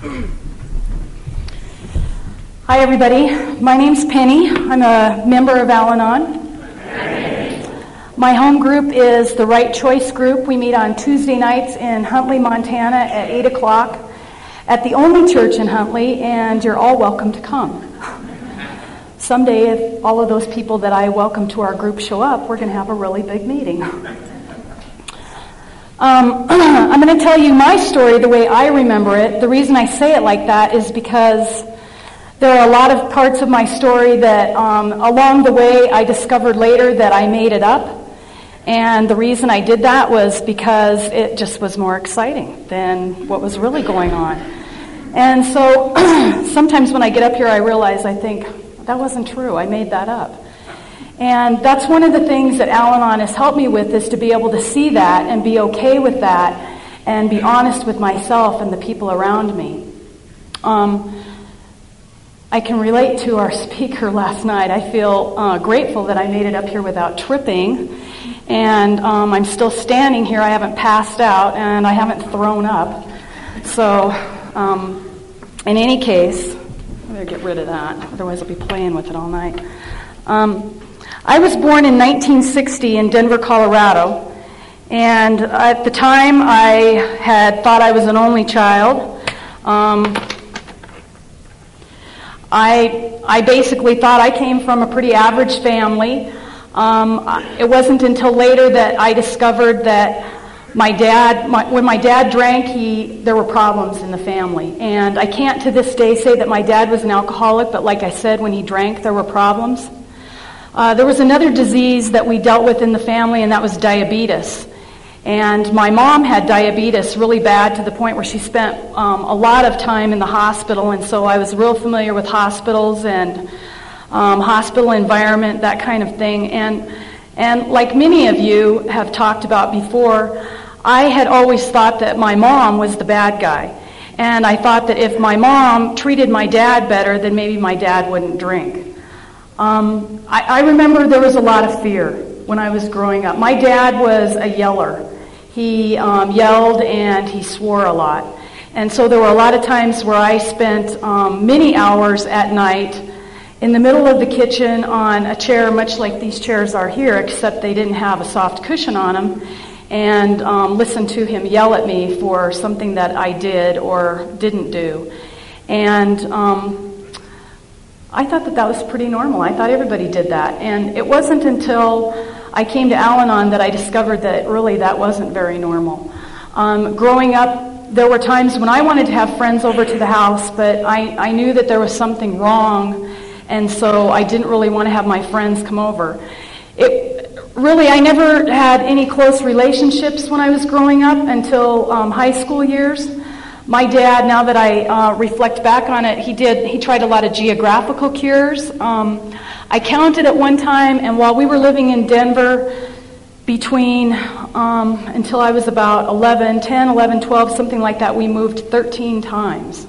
Hi, everybody. My name's Penny. I'm a member of Al-Anon. My home group is the Right Choice Group. We meet on Tuesday nights in Huntley, Montana at 8 o'clock at the only church in Huntley, and you're all welcome to come. Someday, if all of those people that I welcome to our group show up, we're going to have a really big meeting. I'm going to tell you my story the way I remember it. The reason I say it like that is because there are a lot of parts of my story that along the way I discovered later that I made it up. And the reason I did that was because it just was more exciting than what was really going on. And so sometimes when I get up here I realize, I think, that wasn't true, I made that up. And that's one of the things that Al-Anon has helped me with, is to be able to see that and be okay with that and be honest with myself and the people around me. I can relate to our speaker last night. I feel grateful that I made it up here without tripping. And I'm still standing here. I haven't passed out and I haven't thrown up. So in any case, I better get rid of that. Otherwise I'll be playing with it all night. I was born in 1960 in Denver, Colorado, and at the time I had thought I was an only child. I basically thought I came from a pretty average family. It wasn't until later that I discovered that when my dad drank, there were problems in the family. And I can't to this day say that my dad was an alcoholic, but like I said, when he drank, there were problems. There was another disease that we dealt with in the family, and that was diabetes. And my mom had diabetes really bad to the point where she spent a lot of time in the hospital, and so I was real familiar with hospitals and hospital environment, that kind of thing. And like many of you have talked about before, I had always thought that my mom was the bad guy. And I thought that if my mom treated my dad better, then maybe my dad wouldn't drink. I remember there was a lot of fear when I was growing up. My dad was a yeller. He yelled and he swore a lot. And so there were a lot of times where I spent many hours at night in the middle of the kitchen on a chair much like these chairs are here, except they didn't have a soft cushion on them, and listened to him yell at me for something that I did or didn't do. And I thought that was pretty normal. I thought everybody did that. And it wasn't until I came to Al-Anon that I discovered that really that wasn't very normal. Growing up, there were times when I wanted to have friends over to the house, but I knew that there was something wrong, and so I didn't really want to have my friends come over. I never had any close relationships when I was growing up until high school years. My dad, now that I reflect back on it, he tried a lot of geographical cures. I counted at one time, and while we were living in Denver, between until I was about 10, 11, 12, something like that, we moved 13 times.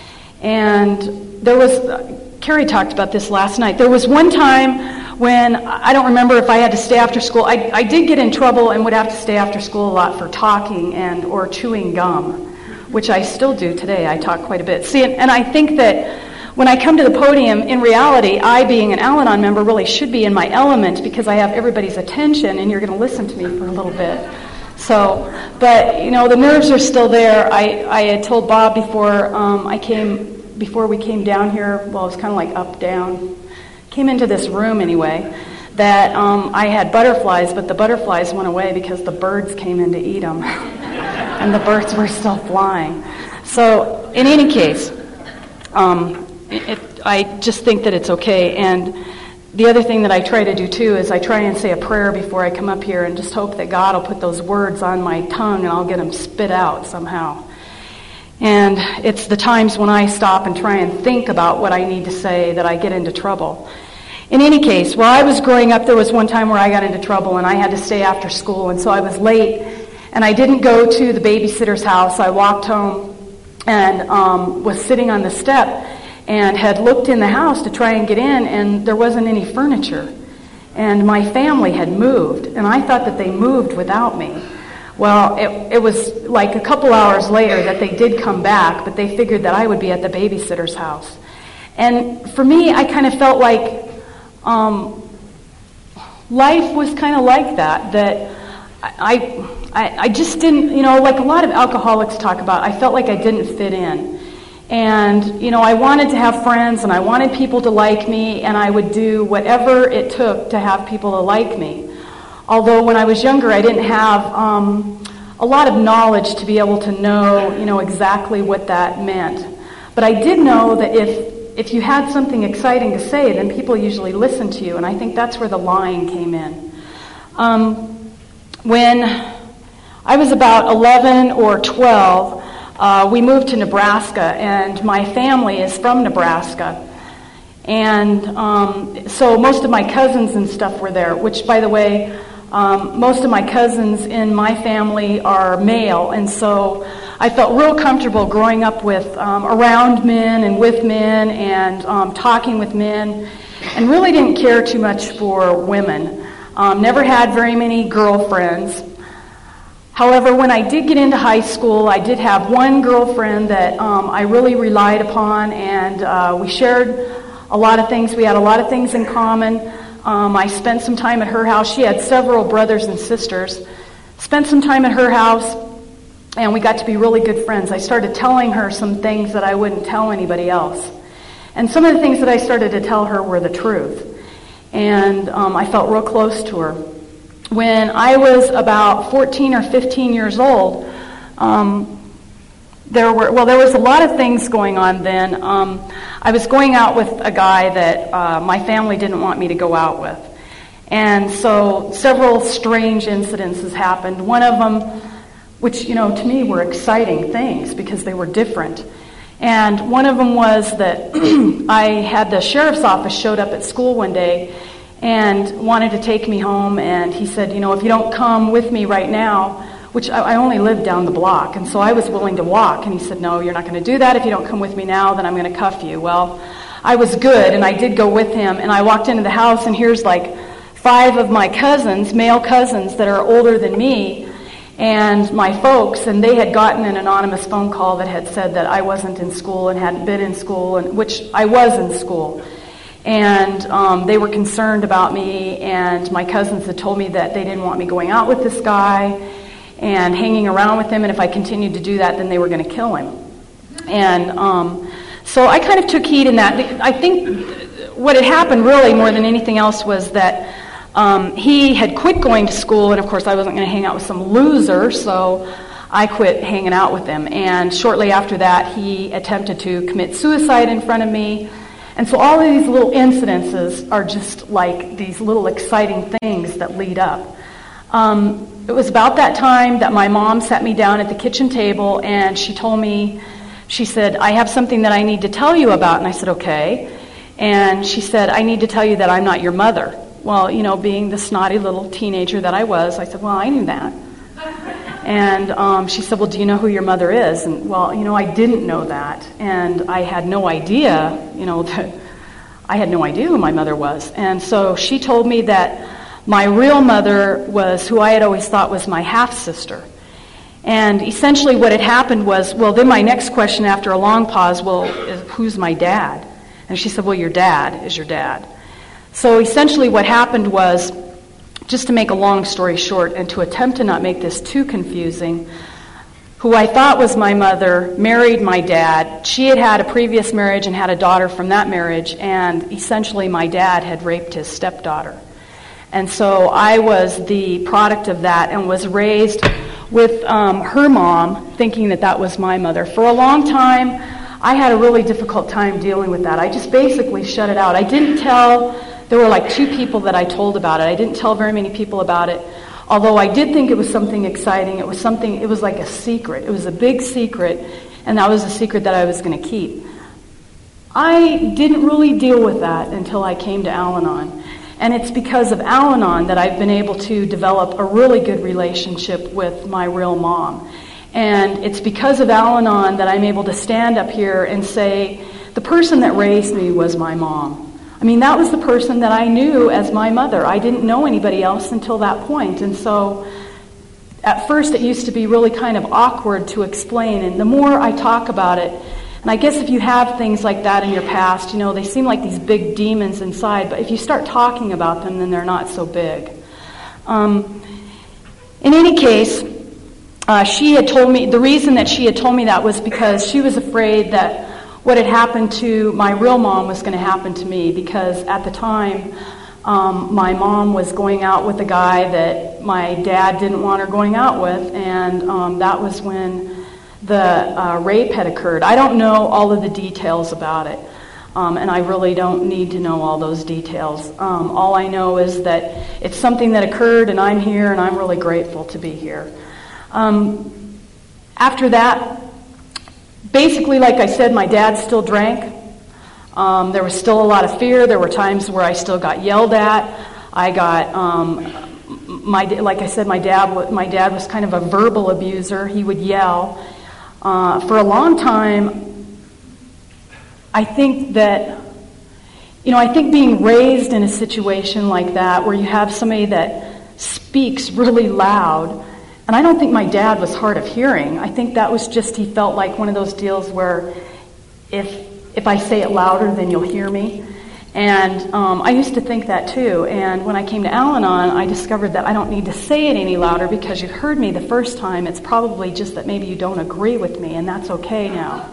And there was, Carrie talked about this last night, there was one time when, I don't remember if I had to stay after school. I did get in trouble and would have to stay after school a lot for talking or chewing gum, which I still do today. I talk quite a bit. See, and I think that when I come to the podium, in reality, I, being an Al-Anon member, really should be in my element because I have everybody's attention and you're going to listen to me for a little bit. So, but, the nerves are still there. I had told Bob before we came down here, well, it was kind of like up, down, came into this room anyway, that I had butterflies, but the butterflies went away because the birds came in to eat them. And the birds were still flying. So, in any case, I just think that it's okay. And the other thing that I try to do, too, is I try and say a prayer before I come up here and just hope that God will put those words on my tongue and I'll get them spit out somehow. And it's the times when I stop and try and think about what I need to say that I get into trouble. In any case, while I was growing up, there was one time where I got into trouble and I had to stay after school, and so I was late, and I didn't go to the babysitter's house. I walked home and was sitting on the step and had looked in the house to try and get in, and there wasn't any furniture. And my family had moved, and I thought that they moved without me. Well, it was like a couple hours later that they did come back, but they figured that I would be at the babysitter's house. And for me, I kind of felt like life was kind of like that I just didn't, like a lot of alcoholics talk about, I felt like I didn't fit in. And, I wanted to have friends, and I wanted people to like me, and I would do whatever it took to have people to like me. Although when I was younger, I didn't have a lot of knowledge to be able to know, exactly what that meant. But I did know that if you had something exciting to say, then people usually listened to you, and I think that's where the lying came in. When I was about 11 or 12, we moved to Nebraska, and my family is from Nebraska. And so most of my cousins and stuff were there, which, by the way, most of my cousins in my family are male, and so I felt real comfortable growing up with around men and with men and talking with men, and really didn't care too much for women. Never had very many girlfriends. However, when I did get into high school, I did have one girlfriend that I really relied upon, and we shared a lot of things. We had a lot of things in common. I spent some time at her house. She had several brothers and sisters. Spent some time at her house, and we got to be really good friends. I started telling her some things that I wouldn't tell anybody else. And some of the things that I started to tell her were the truth. And I felt real close to her. When I was about 14 or 15 years old, there was a lot of things going on then. I was going out with a guy that my family didn't want me to go out with. And so several strange incidences happened. One of them, which, to me were exciting things because they were different. And one of them was that I had the sheriff's office showed up at school one day and wanted to take me home, and he said, if you don't come with me right now, which I only lived down the block, and so I was willing to walk, and he said, no, you're not going to do that. If you don't come with me now, then I'm going to cuff you. Well, I was good, and I did go with him, and I walked into the house, and here's like 5 of my cousins, male cousins that are older than me, and my folks, and they had gotten an anonymous phone call that had said that I wasn't in school and hadn't been in school, and which I was in school. And they were concerned about me, and my cousins had told me that they didn't want me going out with this guy and hanging around with him, and if I continued to do that, then they were going to kill him. And so I kind of took heed in that. I think what had happened really more than anything else was that he had quit going to school, and of course I wasn't going to hang out with some loser, so I quit hanging out with him. And shortly after that, he attempted to commit suicide in front of me. And so all of these little incidences are just like these little exciting things that lead up. It was about that time that my mom sat me down at the kitchen table, and she told me, she said, I have something that I need to tell you about. And I said, okay. And she said, I need to tell you that I'm not your mother. Well, being the snotty little teenager that I was, I said, well, I knew that. And she said, well, do you know who your mother is? And, well, I didn't know that. And I had no idea, that I had no idea who my mother was. And so she told me that my real mother was who I had always thought was my half-sister. And essentially what had happened was, well, then my next question after a long pause, well, who's my dad? And she said, well, your dad is your dad. So essentially what happened was, just to make a long story short and to attempt to not make this too confusing, who I thought was my mother married my dad. She had had a previous marriage and had a daughter from that marriage, and essentially my dad had raped his stepdaughter. And so I was the product of that and was raised with her mom thinking that that was my mother. For a long time, I had a really difficult time dealing with that. I just basically shut it out. I didn't tell. There were like 2 people that I told about it. I didn't tell very many people about it, although I did think it was something exciting. It was like a secret. It was a big secret, and that was a secret that I was going to keep. I didn't really deal with that until I came to Al-Anon. And it's because of Al-Anon that I've been able to develop a really good relationship with my real mom. And it's because of Al-Anon that I'm able to stand up here and say, the person that raised me was my mom. I mean, that was the person that I knew as my mother. I didn't know anybody else until that point. And so at first it used to be really kind of awkward to explain, and the more I talk about it, and I guess if you have things like that in your past, they seem like these big demons inside, but if you start talking about them, then they're not so big. In any case, she had told me, the reason that she had told me that was because she was afraid that what had happened to my real mom was going to happen to me, because at the time, my mom was going out with a guy that my dad didn't want her going out with, and that was when the rape had occurred. I don't know all of the details about it, and I really don't need to know all those details. All I know is that it's something that occurred, and I'm here, and I'm really grateful to be here. After that, basically, like I said, my dad still drank. There was still a lot of fear. There were times where I still got yelled at. I got, like I said, my dad was kind of a verbal abuser. He would yell. For a long time, I think being raised in a situation like that, where you have somebody that speaks really loud, and I don't think my dad was hard of hearing. I think that was just, he felt like one of those deals where if I say it louder, then you'll hear me. And I used to think that too. And when I came to Al-Anon, I discovered that I don't need to say it any louder because you heard me the first time. It's probably just that maybe you don't agree with me, and that's okay now.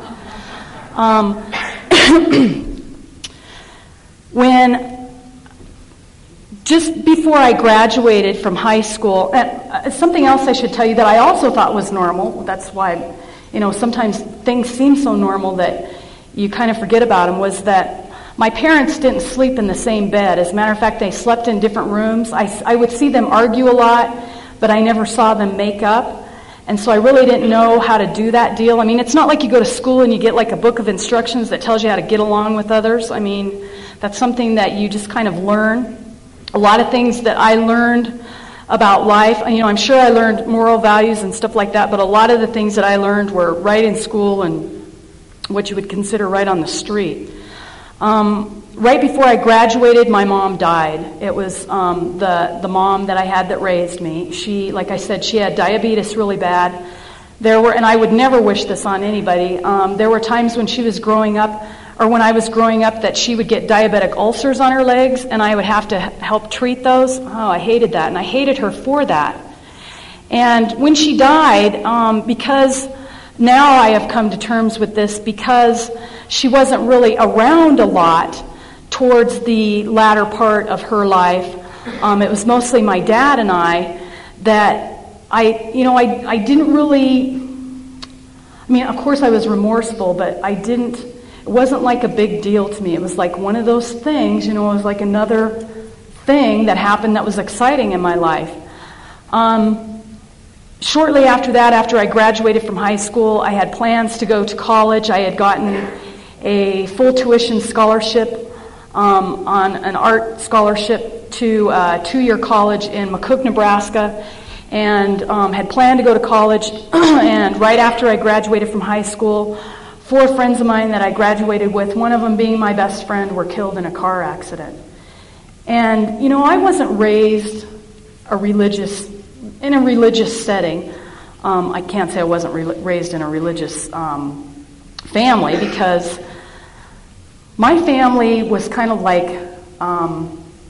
Just before I graduated from high school, something else I should tell you that I also thought was normal, that's why, sometimes things seem so normal that you kind of forget about them, was that my parents didn't sleep in the same bed. As a matter of fact, they slept in different rooms. I would see them argue a lot, but I never saw them make up. And so I really didn't know how to do that deal. I mean, it's not like you go to school and you get like a book of instructions that tells you how to get along with others. I mean, that's something that you just kind of learn. A lot of things that I learned about life, I'm sure I learned moral values and stuff like that, but a lot of the things that I learned were right in school and what you would consider right on the street. Right before I graduated, my mom died. It was the mom that I had that raised me. She, like I said, she had diabetes really bad. And I would never wish this on anybody, there were times when she was growing up, or when I was growing up, that she would get diabetic ulcers on her legs, and I would have to help treat those. Oh, I hated that, and I hated her for that. And when she died, because now I have come to terms with this, because she wasn't really around a lot towards the latter part of her life. It was mostly my dad and I that I didn't really, of course I was remorseful, but it wasn't like a big deal to me. It was like one of those things, it was like another thing that happened that was exciting in my life. Shortly after that, after I graduated from high school, I had plans to go to college. I had gotten a full tuition scholarship on an art scholarship to a 2-year college in McCook, Nebraska, and had planned to go to college. And right after I graduated from high school, 4 friends of mine that I graduated with, one of them being my best friend, were killed in a car accident. And, I wasn't raised in a religious setting. I can't say I wasn't raised in a religious family, because my family was kind of like, how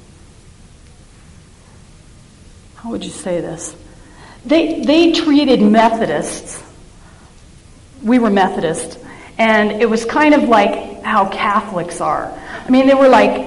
would you say this? They treated Methodists, we were Methodists, and it was kind of like how Catholics are. They were like,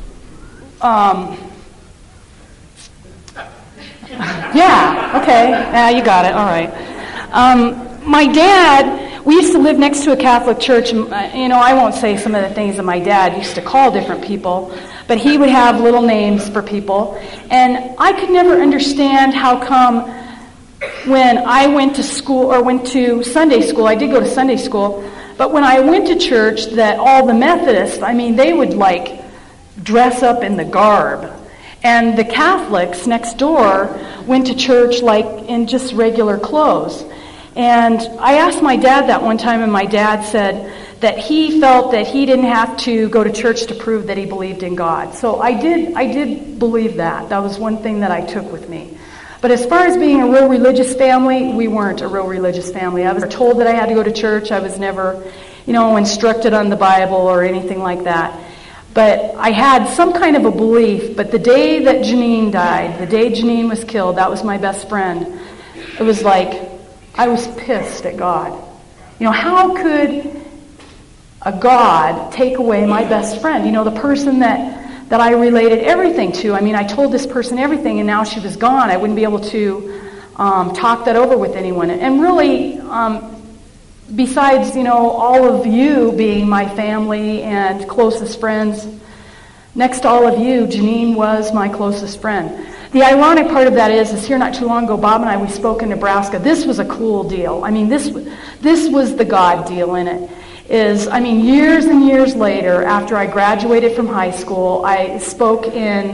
yeah, okay, you got it, all right. My dad, we used to live next to a Catholic church, and, I won't say some of the things that my dad used to call different people, but he would have little names for people, and I could never understand how come when I went to school, or went to Sunday school, I did go to Sunday school, but when I went to church, that all the Methodists, they would like dress up in the garb. And the Catholics next door went to church like in just regular clothes. And I asked my dad that one time, and my dad said that he felt that he didn't have to go to church to prove that he believed in God. So I did believe that. That was one thing that I took with me. But as far as being a real religious family, we weren't a real religious family. I was told that I had to go to church. I was never, instructed on the Bible or anything like that. But I had some kind of a belief. But the day that Janine died, the day Janine was killed, that was my best friend. It was like I was pissed at God. How could a God take away my best friend? The person that I related everything to. I mean, I told this person everything, and now she was gone. I wouldn't be able to talk that over with anyone. And really, besides, all of you being my family and closest friends, next to all of you, Janine was my closest friend. The ironic part of that is here not too long ago, Bob and I, we spoke in Nebraska. This was a cool deal. I mean, this was the God deal in it. Years and years later, after I graduated from high school, I spoke in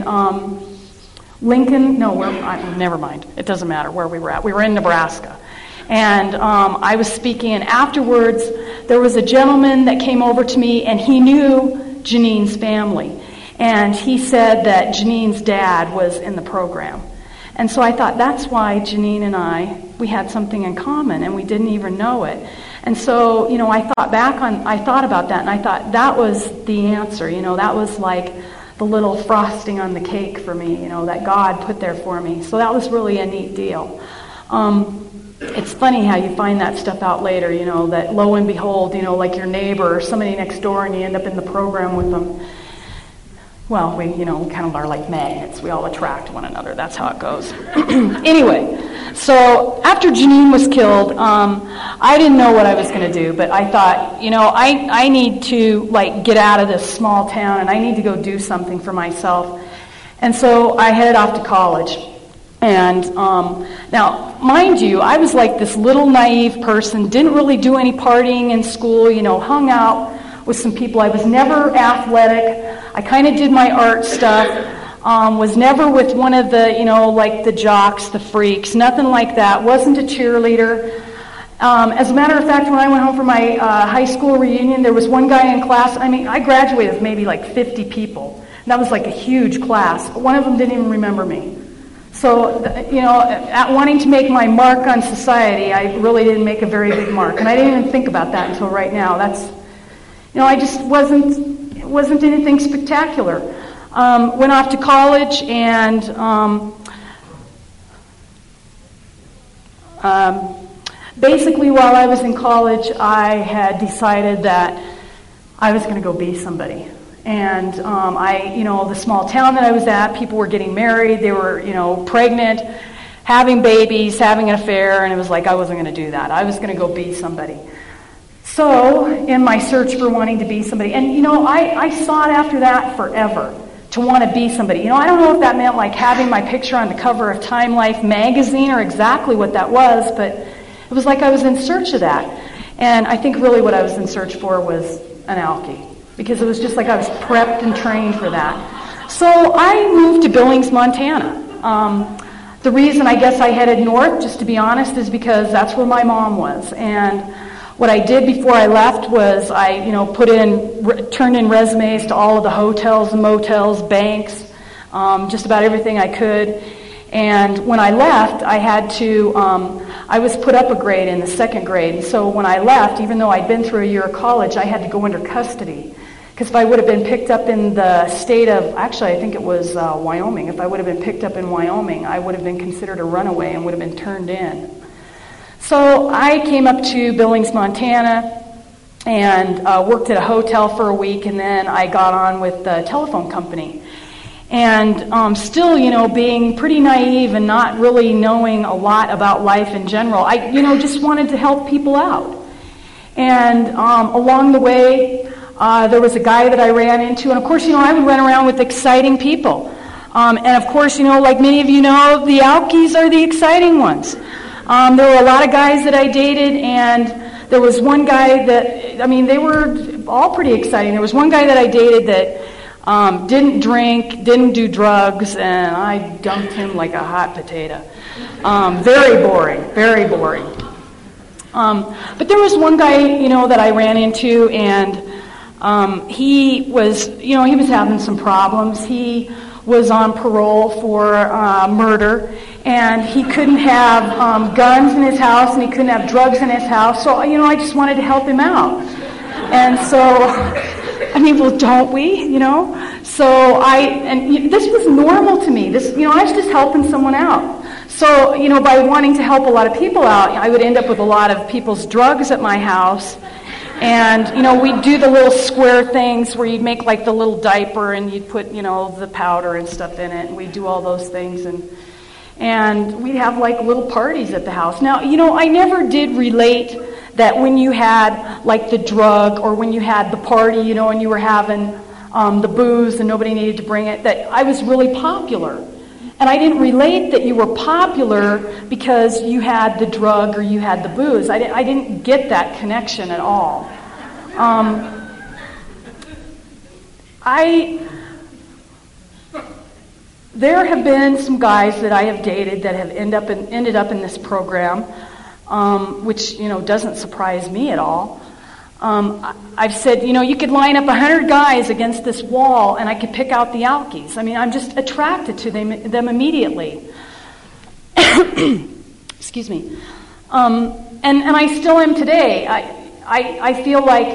Lincoln. No, never mind. It doesn't matter where we were at. We were in Nebraska. And I was speaking, and afterwards, there was a gentleman that came over to me, and he knew Janine's family. And he said that Janine's dad was in the program. And so I thought, that's why Janine and we had something in common, and we didn't even know it. And so, I thought about that, and I thought that was the answer. That was like the little frosting on the cake for me, that God put there for me. So that was really a neat deal. It's funny how you find that stuff out later, that lo and behold, like your neighbor or somebody next door, and you end up in the program with them. Well, we, kind of are like magnets. We all attract one another. That's how it goes. Anyway, so after Janine was killed, I didn't know what I was going to do, but I thought, I need to, get out of this small town, and I need to go do something for myself. And so I headed off to college. And now, mind you, I was like this little naive person, didn't really do any partying in school, hung out with some people. I was never athletic. I kind of did my art stuff. Was never with one of the, like the jocks, the freaks, nothing like that. Wasn't a cheerleader. As a matter of fact, when I went home for my high school reunion, there was one guy in class. I graduated with maybe like 50 people. And that was like a huge class. But one of them didn't even remember me. So, at wanting to make my mark on society, I really didn't make a very big mark. And I didn't even think about that until right now. I just wasn't anything spectacular. Went off to college, and basically while I was in college, I had decided that I was going to go be somebody. And the small town that I was at, people were getting married, they were, pregnant, having babies, having an affair, and it was like I wasn't going to do that. I was going to go be somebody. So, in my search for wanting to be somebody, and I sought after that forever, to want to be somebody. I don't know if that meant like having my picture on the cover of Time Life magazine or exactly what that was, but it was like I was in search of that. And I think really what I was in search for was an alkie, because it was just like I was prepped and trained for that. So I moved to Billings, Montana. The reason I guess I headed north, just to be honest, is because that's where my mom was. And what I did before I left was I, turned in resumes to all of the hotels and motels, banks, just about everything I could. And when I left, I had to, I was put up a grade in the second grade. So when I left, even though I'd been through a year of college, I had to go under custody. Because if I would have been picked up in the state of, actually I think it was Wyoming, if I would have been picked up in Wyoming, I would have been considered a runaway and would have been turned in. So I came up to Billings, Montana, and worked at a hotel for a week, and then I got on with the telephone company. And still, being pretty naive and not really knowing a lot about life in general, I, just wanted to help people out. And along the way, there was a guy that I ran into, and of course, I would run around with exciting people. And of course, like many of you know, the alkies are the exciting ones. There were a lot of guys that I dated, and there was one guy that, they were all pretty exciting. There was one guy that I dated that didn't drink, didn't do drugs, and I dumped him like a hot potato. Very boring, very boring. But there was one guy, that I ran into, and he was, he was having some problems. He was on parole for murder, and he couldn't have guns in his house, and he couldn't have drugs in his house. So, I just wanted to help him out. And so, well, don't we? So this was normal to me. I was just helping someone out. So, by wanting to help a lot of people out, I would end up with a lot of people's drugs at my house. And, we'd do the little square things where you'd make like the little diaper and you'd put, the powder and stuff in it. And we'd do all those things. And we'd have like little parties at the house. Now, I never did relate that when you had like the drug or when you had the party, and you were having the booze and nobody needed to bring it, that I was really popular. And I didn't relate that you were popular because you had the drug or you had the booze. I didn't get that connection at all. There have been some guys that I have dated that have ended up in this program, which doesn't surprise me at all. I've said, you could line up 100 guys against this wall and I could pick out the alkies. I'm just attracted to them immediately. Excuse me. And I still am today. I feel like,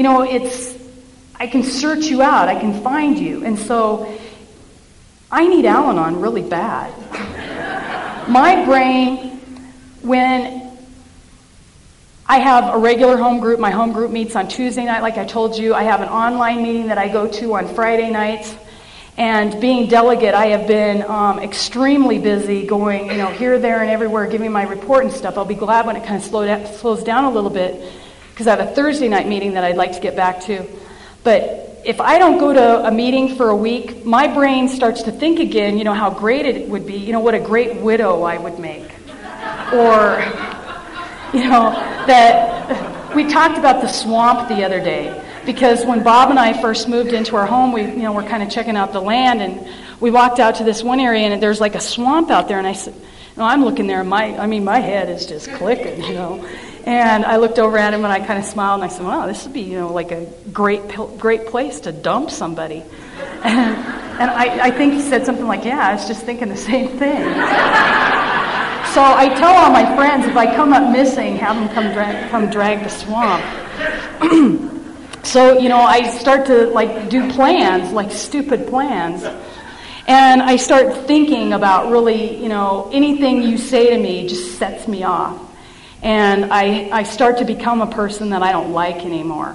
I can search you out, I can find you. And so I need Al-Anon really bad. My brain, when I have a regular home group. My home group meets on Tuesday night, like I told you. I have an online meeting that I go to on Friday nights. And being delegate, I have been extremely busy going, here, there, and everywhere, giving my report and stuff. I'll be glad when it kind of slows down a little bit, because I have a Thursday night meeting that I'd like to get back to. But if I don't go to a meeting for a week, my brain starts to think again, how great it would be, what a great widow I would make. Or that we talked about the swamp the other day, because when Bob and I first moved into our home, we're kind of checking out the land, and we walked out to this one area, and there's like a swamp out there, and I said, I'm looking there, and my head is just clicking, and I looked over at him, and I kind of smiled, and I said, wow, this would be, like a great place to dump somebody, and I think he said something like, yeah, I was just thinking the same thing. So I tell all my friends, if I come up missing, have them come drag the swamp. So, I start to do plans, like stupid plans. And I start thinking about really, anything you say to me just sets me off. And I start to become a person that I don't like anymore.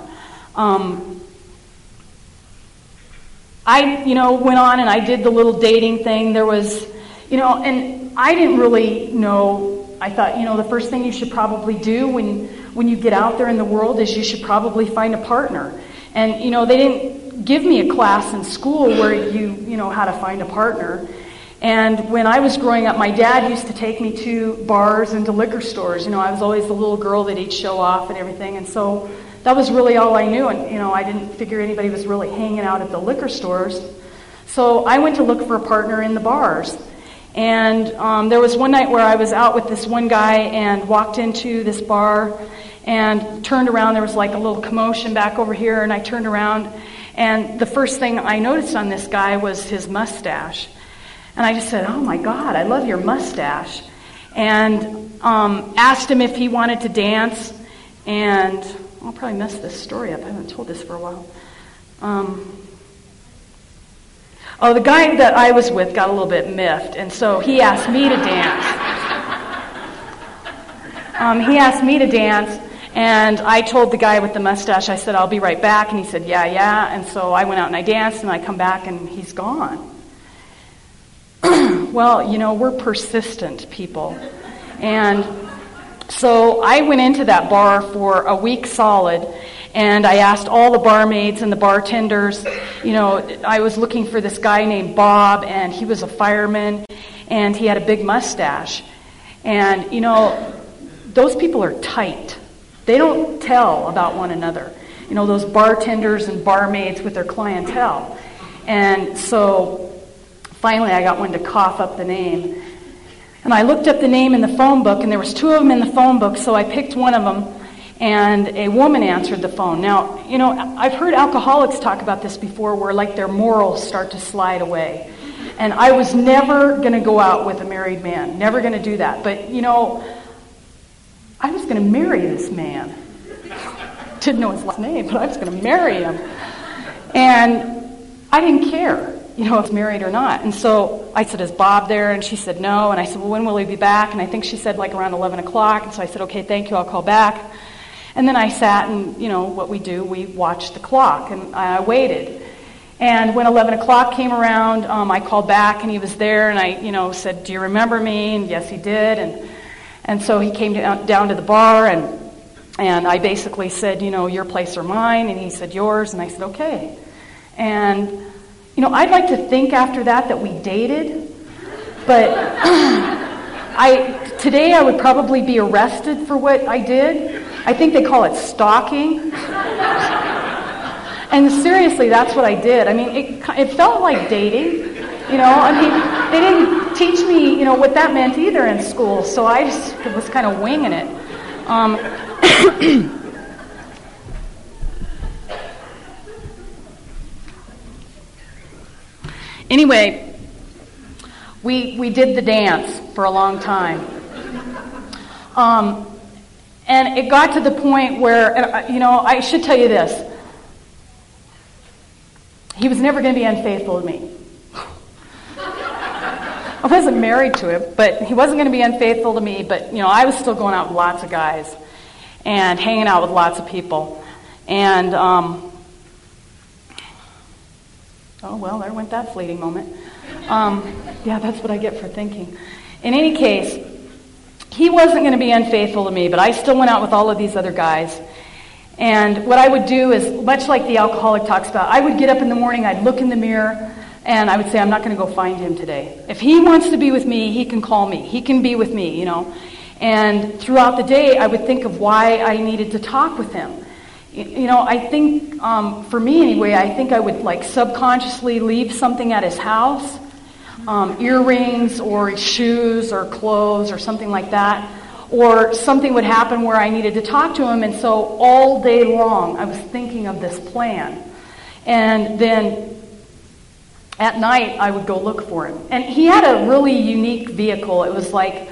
I went on and I did the little dating thing. There was, and I didn't really know. I thought, the first thing you should probably do when you get out there in the world is you should probably find a partner. And, they didn't give me a class in school where you know how to find a partner. And when I was growing up, my dad used to take me to bars and to liquor stores. I was always the little girl that he'd show off and everything. And so that was really all I knew. And, I didn't figure anybody was really hanging out at the liquor stores. So I went to look for a partner in the bars. And there was one night where I was out with this one guy and walked into this bar and turned around. There was like a little commotion back over here, and I turned around, and the first thing I noticed on this guy was his mustache. And I just said, oh my God, I love your mustache. And asked him if he wanted to dance, and I'll probably mess this story up. I haven't told this for a while. The guy that I was with got a little bit miffed, and so he asked me to dance. And I told the guy with the mustache, I said, I'll be right back. And he said, yeah. And so I went out and I danced, and I come back, and he's gone. Well, we're persistent people. And so I went into that bar for a week solid, and I asked all the barmaids and the bartenders, I was looking for this guy named Bob, and he was a fireman, and he had a big mustache. And, those people are tight. They don't tell about one another. Those bartenders and barmaids with their clientele. And so finally I got one to cough up the name. And I looked up the name in the phone book, and there was two of them in the phone book, so I picked one of them. And a woman answered the phone. Now, I've heard alcoholics talk about this before, where like their morals start to slide away. And I was never going to go out with a married man, never going to do that. But, you know, I was going to marry this man. Didn't know his last name, but I was going to marry him. And I didn't care, you know, if I was married or not. And so I said, is Bob there? And she said, no. And I said, well, when will he be back? And I think she said like around 11 o'clock. And so I said, okay, thank you, I'll call back. And then I sat and, you know, what we do, we watched the clock. And I waited. And when 11 o'clock came around, I called back and he was there. And I, you know, said, do you remember me? And yes, he did. And so he came down to the bar and I basically said, you know, your place or mine? And he said, yours. And I said, okay. And, you know, I'd like to think after that we dated. But today I would probably be arrested for what I did. I think they call it stalking. And seriously, that's what I did. I mean, it felt like dating, you know. I mean, they didn't teach me, you know, what that meant either in school, so I just was kind of winging it. Anyway, we did the dance for a long time. And it got to the point where, you know, I should tell you this. He was never going to be unfaithful to me. I wasn't married to him, but he wasn't going to be unfaithful to me. But, you know, I was still going out with lots of guys and hanging out with lots of people. And, oh, well, there went that fleeting moment. Yeah, that's what I get for thinking. In any case, he wasn't going to be unfaithful to me, but I still went out with all of these other guys. And what I would do is, much like the alcoholic talks about, I would get up in the morning, I'd look in the mirror, and I would say, I'm not going to go find him today. If he wants to be with me, he can call me. He can be with me, you know. And throughout the day, I would think of why I needed to talk with him. You know, I think, for me anyway, I think I would like subconsciously leave something at his house, earrings or shoes or clothes or something like that. Or something would happen where I needed to talk to him, and so all day long I was thinking of this plan. And then at night I would go look for him. And he had a really unique vehicle. It was like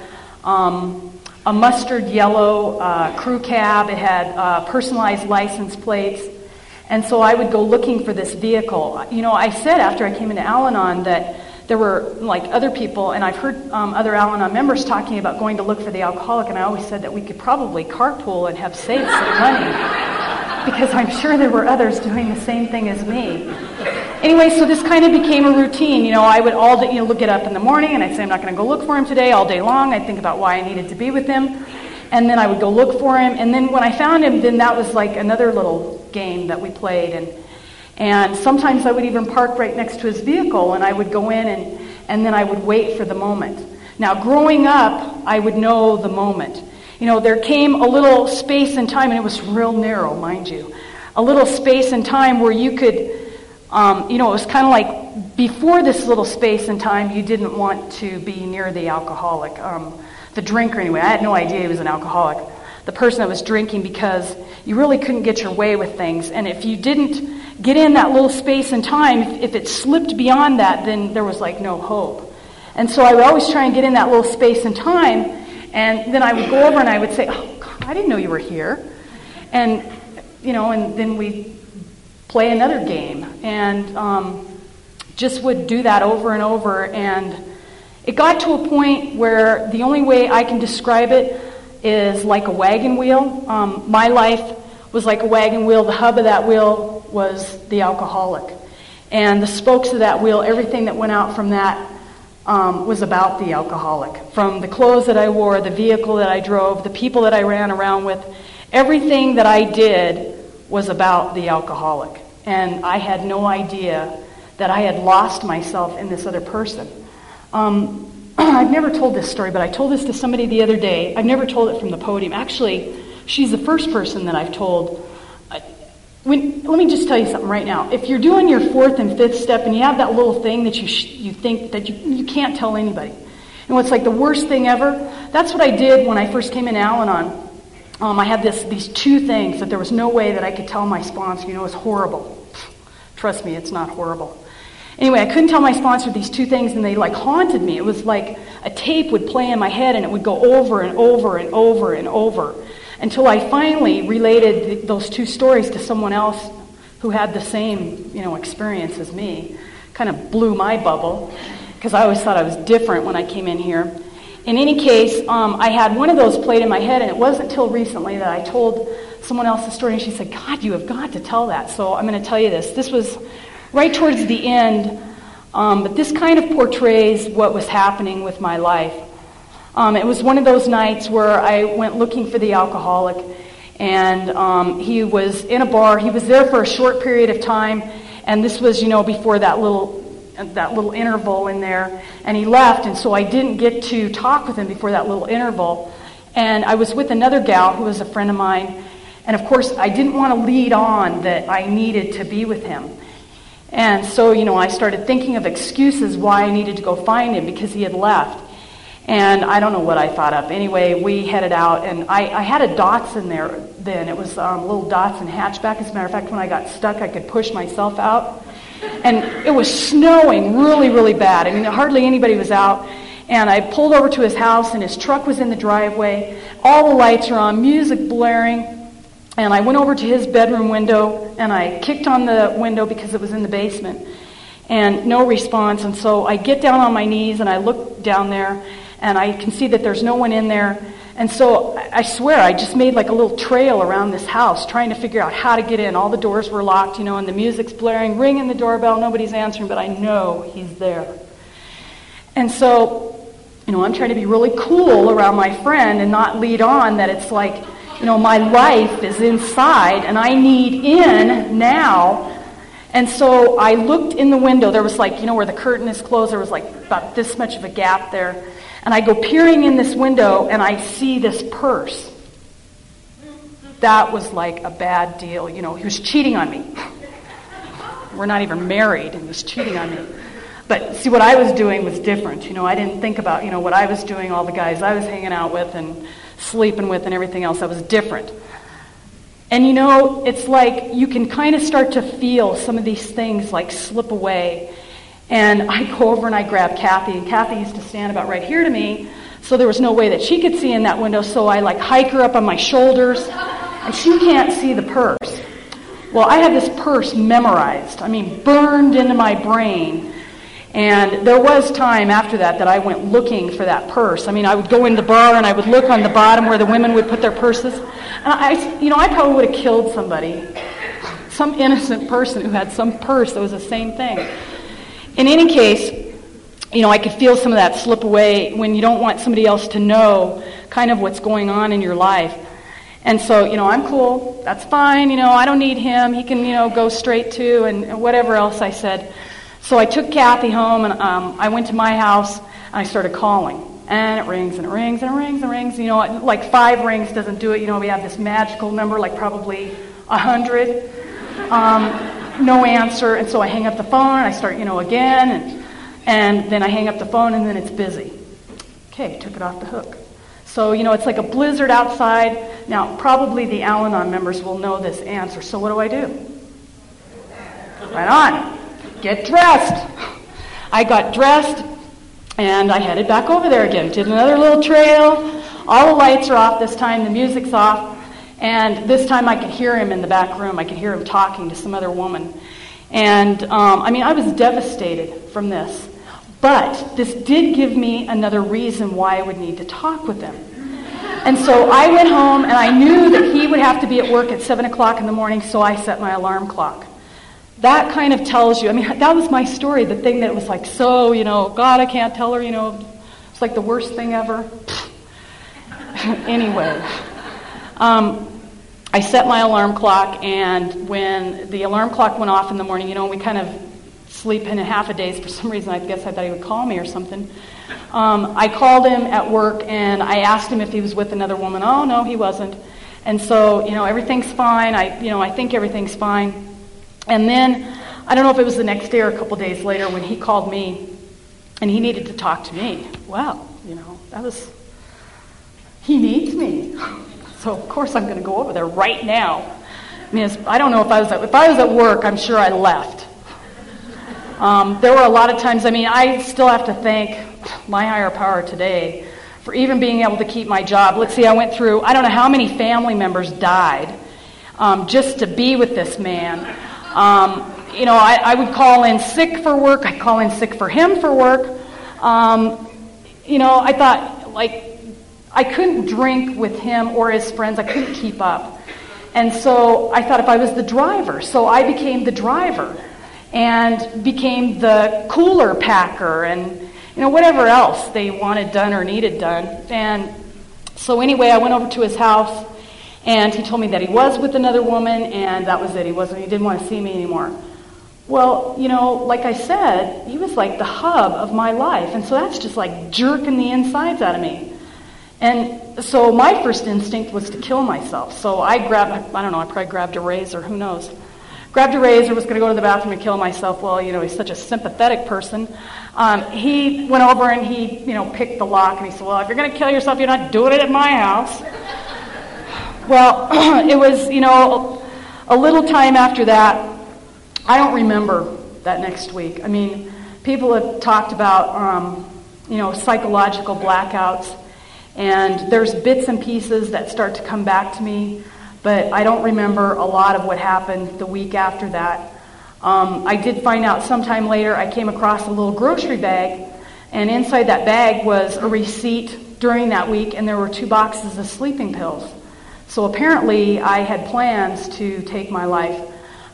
a mustard yellow crew cab. It had personalized license plates. And so I would go looking for this vehicle. You know, I said after I came into Al-Anon that there were like other people, and I've heard other Al-Anon members talking about going to look for the alcoholic, and I always said that we could probably carpool and have safes and money, because I'm sure there were others doing the same thing as me. Anyway, so this kind of became a routine. You know, I would all day, you know, get up in the morning, and I'd say I'm not going to go look for him today all day long. I'd think about why I needed to be with him, and then I would go look for him, and then when I found him, then that was like another little game that we played, and sometimes I would even park right next to his vehicle, and I would go in and then I would wait for the moment. Now, growing up, I would know the moment. You know, there came a little space in time, and it was real narrow, mind you, a little space in time where you could, you know, it was kind of like before this little space in time, you didn't want to be near the alcoholic, the drinker anyway. I had no idea he was an alcoholic. The person that was drinking, because you really couldn't get your way with things. And if you didn't get in that little space and time, if it slipped beyond that, then there was like no hope. And so I would always try and get in that little space and time, and then I would go over and I would say, oh, God, I didn't know you were here. And, you know, and then we'd play another game. And just would do that over and over. And it got to a point where the only way I can describe it is like a wagon wheel. My life was like a wagon wheel. The hub of that wheel was the alcoholic. And the spokes of that wheel, everything that went out from that was about the alcoholic. From the clothes that I wore, the vehicle that I drove, the people that I ran around with, everything that I did was about the alcoholic. And I had no idea that I had lost myself in this other person. I've never told this story, but I told this to somebody the other day. I've never told it from the podium. Actually, she's the first person that I've told. Let me just tell you something right now. If you're doing your fourth and fifth step and you have that little thing that you think that you can't tell anybody, and what's like the worst thing ever, that's what I did when I first came into Al-Anon. I had these two things that there was no way that I could tell my sponsor. You know, it's horrible. Trust me, it's not horrible. Anyway, I couldn't tell my sponsor these two things, and they like haunted me. It was like a tape would play in my head, and it would go over and over and over and over until I finally related those two stories to someone else who had the same, experience as me. Kind of blew my bubble because I always thought I was different when I came in here. In any case, I had one of those played in my head, and it wasn't until recently that I told someone else the story, and she said, "God, you have got to tell that." So I'm going to tell you this. This was right towards the end, but this kind of portrays what was happening with my life. It was one of those nights where I went looking for the alcoholic, and he was in a bar. He was there for a short period of time, and this was, before that little interval in there, and he left, and so I didn't get to talk with him before that little interval. And I was with another gal who was a friend of mine, and of course I didn't want to lead on that I needed to be with him. And so, I started thinking of excuses why I needed to go find him because he had left. And I don't know what I thought up. Anyway, we headed out, and I had a Datsun there then. It was a little Datsun hatchback. As a matter of fact, when I got stuck, I could push myself out. And it was snowing really, really bad. I mean, hardly anybody was out. And I pulled over to his house, and his truck was in the driveway. All the lights are on, music blaring. And I went over to his bedroom window, and I kicked on the window because it was in the basement. And no response. And so I get down on my knees, and I look down there, and I can see that there's no one in there. And so I swear I just made like a little trail around this house trying to figure out how to get in. All the doors were locked, and the music's blaring, ringing the doorbell, nobody's answering, but I know he's there. And so, I'm trying to be really cool around my friend and not lead on that it's like, my life is inside and I need in now. And so I looked in the window. There was like, where the curtain is closed, there was like about this much of a gap there. And I go peering in this window, and I see this purse. That was like a bad deal. He was cheating on me. We're not even married, and he was cheating on me. But see, what I was doing was different. I didn't think about, what I was doing, all the guys I was hanging out with and sleeping with and everything else. That was different. And it's like you can kind of start to feel some of these things like slip away. And I go over and I grab Kathy, and Kathy used to stand about right here to me, so there was no way that she could see in that window, so I like hike her up on my shoulders, and she can't see the purse. Well, I had this purse memorized, burned into my brain, and there was time after that I went looking for that purse. I would go in the bar and I would look on the bottom where the women would put their purses, and I probably would have killed somebody, some innocent person who had some purse that was the same thing. In any case, I could feel some of that slip away when you don't want somebody else to know kind of what's going on in your life. And so, I'm cool. That's fine. I don't need him. He can, go straight to and whatever else I said. So I took Kathy home, and I went to my house, and I started calling. And it rings, and it rings, and it rings, and it rings. Like 5 rings doesn't do it. We have this magical number, like probably 100. No answer, and so I hang up the phone, and I start, again, and then I hang up the phone, and then it's busy. Okay, took it off the hook. So, it's like a blizzard outside. Now, probably the Al-Anon members will know this answer, so what do? Right on. Get dressed. I got dressed, and I headed back over there again. Did another little trail. All the lights are off this time, the music's off. And this time I could hear him in the back room. I could hear him talking to some other woman. And, I was devastated from this. But this did give me another reason why I would need to talk with him. And so I went home, and I knew that he would have to be at work at 7 o'clock in the morning, so I set my alarm clock. That kind of tells you, that was my story, the thing that was like, so, God, I can't tell her, it's like the worst thing ever. Anyway. I set my alarm clock, and when the alarm clock went off in the morning, we kind of sleep in a half a daze. For some reason, I guess I thought he would call me or something. I called him at work, and I asked him if he was with another woman. Oh, no, he wasn't. And so, everything's fine. I think everything's fine. And then, I don't know if it was the next day or a couple days later when he called me, and he needed to talk to me. Well, he needs me. So, of course, I'm going to go over there right now. I don't know if I was at work, I'm sure I left. There were a lot of times, I still have to thank my higher power today for even being able to keep my job. Let's see, I went through, I don't know how many family members died just to be with this man. I would call in sick for work. I'd call in sick for him for work. I thought, I couldn't drink with him or his friends. I couldn't keep up. And so I thought if I was the driver. So I became the driver and became the cooler packer and, whatever else they wanted done or needed done. And so anyway, I went over to his house, and he told me that he was with another woman, and that was it. He didn't want to see me anymore. Well, like I said, he was like the hub of my life, and so that's just like jerking the insides out of me. And so my first instinct was to kill myself. So I probably grabbed a razor, who knows. Grabbed a razor, was going to go to the bathroom and kill myself. Well, he's such a sympathetic person. He went over and he, picked the lock, and he said, well, if you're going to kill yourself, you're not doing it at my house. Well, it was, a little time after that. I don't remember that next week. People have talked about, psychological blackouts, and there's bits and pieces that start to come back to me, but I don't remember a lot of what happened the week after that. I did find out sometime later I came across a little grocery bag, and inside that bag was a receipt during that week, and there were 2 boxes of sleeping pills. So apparently I had plans to take my life.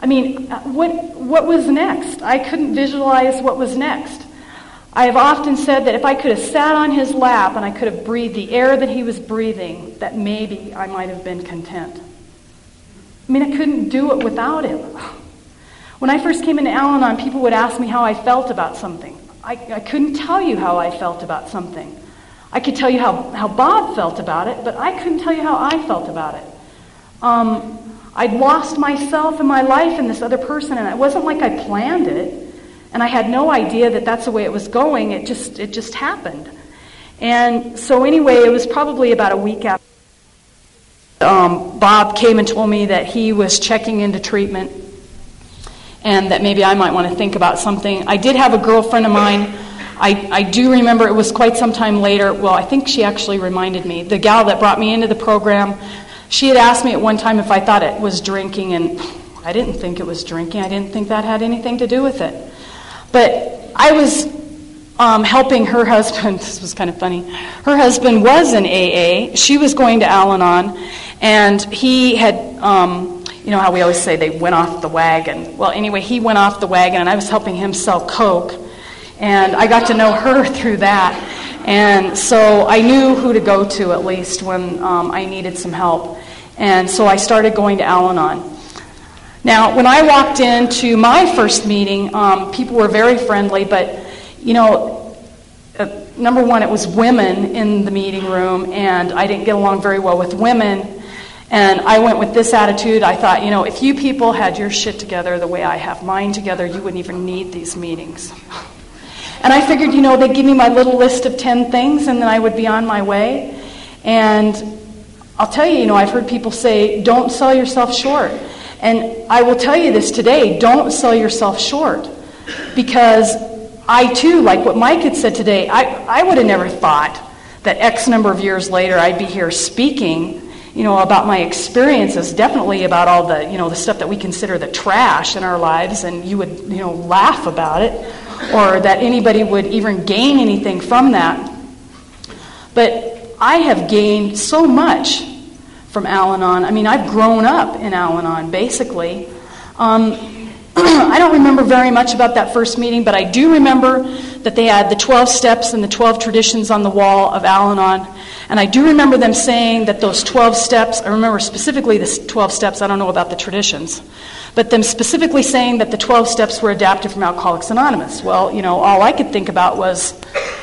What was next? I couldn't visualize what was next. I have often said that if I could have sat on his lap and I could have breathed the air that he was breathing, that maybe I might have been content. I couldn't do it without him. When I first came into Al-Anon, people would ask me how I felt about something. I couldn't tell you how I felt about something. I could tell you how Bob felt about it, but I couldn't tell you how I felt about it. I'd lost myself and my life in this other person, and it wasn't like I planned it, and I had no idea that that's the way it was going. It just happened. And so anyway, it was probably about a week after Bob came and told me that he was checking into treatment and that maybe I might want to think about something. I did have a girlfriend of mine. I do remember it was quite some time later. Well, I think she actually reminded me. The gal that brought me into the program, she had asked me at one time if I thought it was drinking, and I didn't think it was drinking. I didn't think that had anything to do with it. But I was helping her husband. This was kind of funny. Her husband was in AA. She was going to Al-Anon, and he had, how we always say they went off the wagon. Well, anyway, he went off the wagon, and I was helping him sell Coke. And I got to know her through that. And so I knew who to go to, at least, when I needed some help. And so I started going to Al-Anon. Now, when I walked into my first meeting, people were very friendly, but, number one, it was women in the meeting room, and I didn't get along very well with women. And I went with this attitude. I thought, if you people had your shit together the way I have mine together, you wouldn't even need these meetings. And I figured, they'd give me my little list of 10 things, and then I would be on my way. And I'll tell you, I've heard people say, don't sell yourself short. And I will tell you this today, don't sell yourself short. Because I, too, like what Mike had said today, I would have never thought that X number of years later I'd be here speaking, about my experiences, definitely about all the, the stuff that we consider the trash in our lives, and you would, laugh about it, or that anybody would even gain anything from that. But I have gained so much from Al-Anon. I've grown up in Al-Anon, basically. I don't remember very much about that first meeting, but I do remember that they had the 12 steps and the 12 traditions on the wall of Al-Anon. And I do remember them saying that those 12 steps, I remember specifically the 12 steps, I don't know about the traditions, but them specifically saying that the 12 steps were adapted from Alcoholics Anonymous. Well, all I could think about was,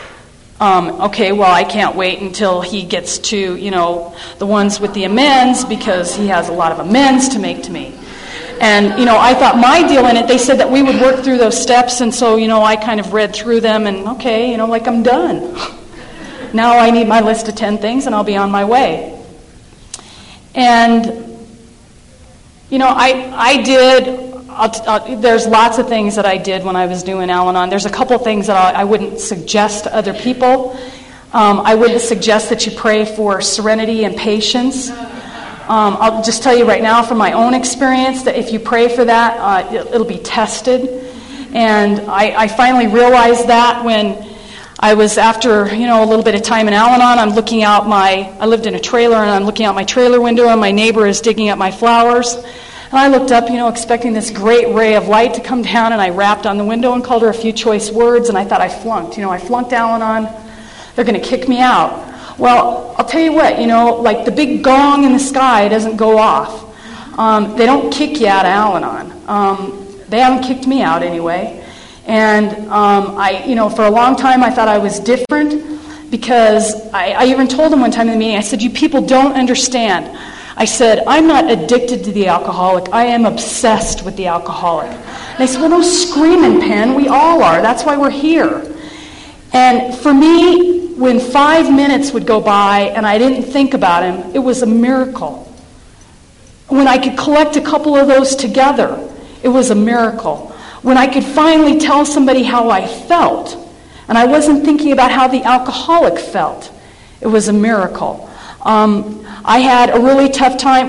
I can't wait until he gets to, the ones with the amends, because he has a lot of amends to make to me. And, I thought my deal in it, they said that we would work through those steps, and so, I kind of read through them, and like I'm done. Now I need my list of 10 things, and I'll be on my way. And, I did there's lots of things that I did when I was doing Al-Anon. There's a couple things that I wouldn't suggest to other people. I wouldn't suggest that you pray for serenity and patience. I'll just tell you right now from my own experience that if you pray for that, it'll be tested. And I finally realized that when I was, after a little bit of time in Al-Anon, I lived in a trailer, and I'm looking out my trailer window, and my neighbor is digging up my flowers. And I looked up, expecting this great ray of light to come down, and I rapped on the window and called her a few choice words, and I thought I flunked. I flunked Al-Anon. They're going to kick me out. Well, I'll tell you what, like the big gong in the sky doesn't go off. They don't kick you out of Al-Anon. They haven't kicked me out anyway. And for a long time I thought I was different, because I even told them one time in the meeting, I said, you people don't understand. I said, I'm not addicted to the alcoholic. I am obsessed with the alcoholic. And they said, well, no screaming, Penn. We all are. That's why we're here. And for me, when 5 minutes would go by and I didn't think about him, it was a miracle. When I could collect a couple of those together, it was a miracle. When I could finally tell somebody how I felt, and I wasn't thinking about how the alcoholic felt, it was a miracle. I had a really tough time,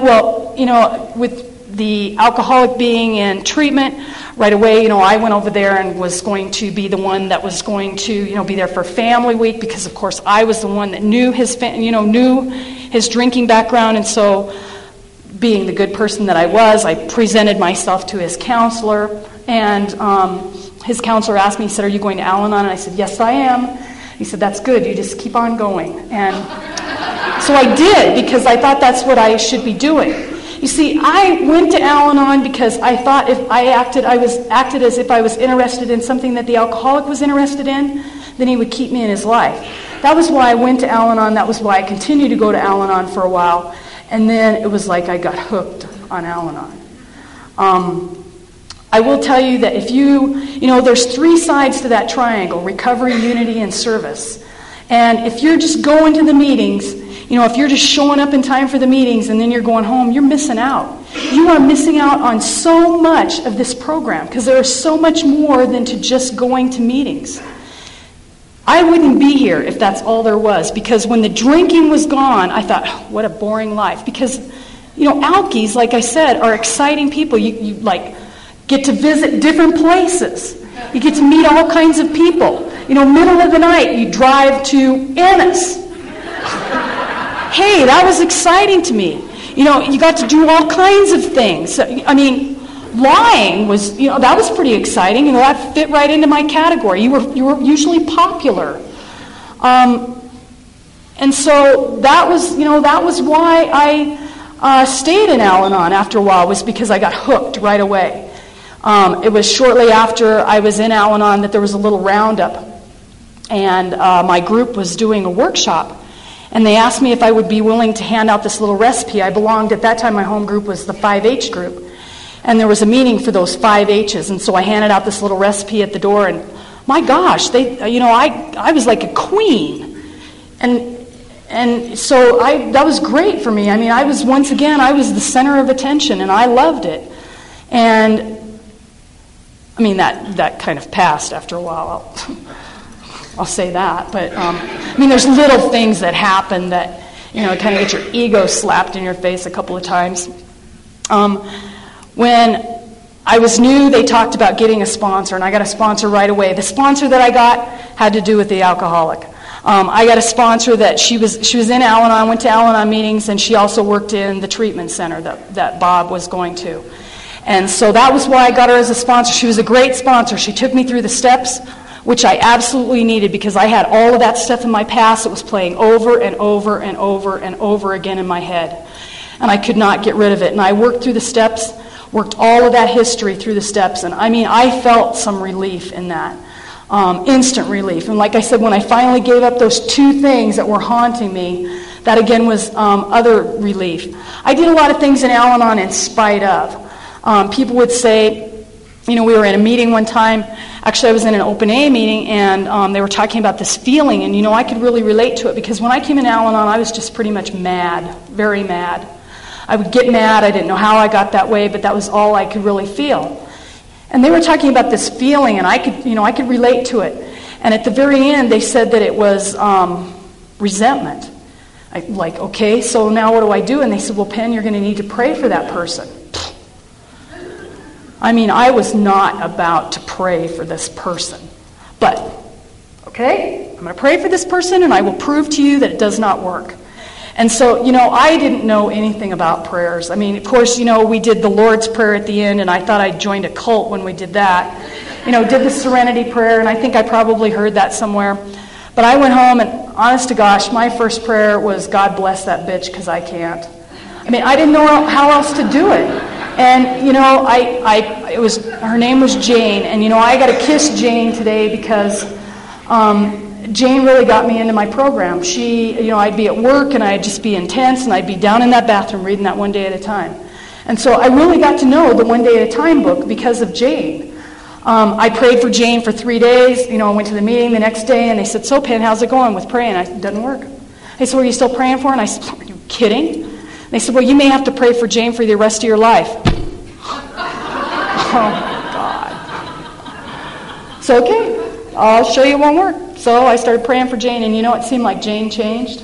with the alcoholic being in treatment. Right away, I went over there and was going to be the one that was going to, be there for Family Week, because of course I was the one that knew his drinking background, and so being the good person that I was, I presented myself to his counselor, and his counselor asked me, he said, are you going to Al-Anon? And I said, yes, I am. He said, that's good, you just keep on going. And so I did, because I thought that's what I should be doing. You see, I went to Al-Anon because I thought if I acted as if I was interested in something that the alcoholic was interested in, then he would keep me in his life. That was why I went to Al-Anon. That was why I continued to go to Al-Anon for a while. And then it was like I got hooked on Al-Anon. I will tell you that if there's three sides to that triangle: recovery, unity, and service. And if you're just going to the meetings, if you're just showing up in time for the meetings and then you're going home, you're missing out. You are missing out on so much of this program, because there is so much more than to just going to meetings. I wouldn't be here if that's all there was, because when the drinking was gone, I thought, oh, what a boring life. Because, alkies, like I said, are exciting people. You get to visit different places. You get to meet all kinds of people. Middle of the night, you drive to Ennis. Hey, that was exciting to me. You got to do all kinds of things. Lying was, that was pretty exciting. That fit right into my category. You were usually popular. And so that was why I stayed in Al-Anon after a while, was because I got hooked right away. It was shortly after I was in Al-Anon that there was a little roundup, and my group was doing a workshop, and they asked me if I would be willing to hand out this little recipe. I belonged, at that time, my home group was the 5-H group, and there was a meeting for those 5 H's, and so I handed out this little recipe at the door, and my gosh, I was like a queen, and so that was great for me. I was the center of attention, and I loved it, and that kind of passed after a while. I'll say that, but there's little things that happen that kind of get your ego slapped in your face a couple of times. When I was new, they talked about getting a sponsor, and I got a sponsor right away. The sponsor that I got had to do with the alcoholic. I got a sponsor that she was in Al-Anon, went to Al-Anon meetings, and she also worked in the treatment center that Bob was going to. And so that was why I got her as a sponsor. She was a great sponsor. She took me through the steps, which I absolutely needed, because I had all of that stuff in my past that was playing over and over and over and over again in my head. And I could not get rid of it. And I worked through the steps, worked all of that history through the steps. And I felt some relief in that, instant relief. And like I said, when I finally gave up those two things that were haunting me, that again was other relief. I did a lot of things in Al-Anon in spite of. People would say, we were in a meeting one time. Actually, I was in an open A meeting, and they were talking about this feeling, and I could really relate to it, because when I came in Al-Anon, I was just pretty much mad, very mad. I would get mad. I didn't know how I got that way, but that was all I could really feel. And they were talking about this feeling, and I could relate to it. And at the very end, they said that it was resentment. Okay, so now what do I do? And they said, well, Penn, you're going to need to pray for that person. I mean, I was not about to pray for this person. But, okay, I'm going to pray for this person, and I will prove to you that it does not work. And so, I didn't know anything about prayers. I mean, of course, we did the Lord's Prayer at the end, and I thought I'd joined a cult when we did that. Did the Serenity Prayer, and I think I probably heard that somewhere. But I went home, and honest to gosh, my first prayer was, God bless that bitch, because I can't. I mean, I didn't know how else to do it. And, her name was Jane, and, I got to kiss Jane today because Jane really got me into my program. She, I'd be at work, and I'd just be intense, and I'd be down in that bathroom reading that One Day at a Time. And so I really got to know the One Day at a Time book because of Jane. I prayed for Jane for 3 days. I went to the meeting the next day, and they said, so, Penn, how's it going with praying? I said, it doesn't work. They said, well, are you still praying for her? And I said, are you kidding? They said, well, you may have to pray for Jane for the rest of your life. Oh, my God. So, okay, I'll show you it won't work. So I started praying for Jane, and it seemed like Jane changed.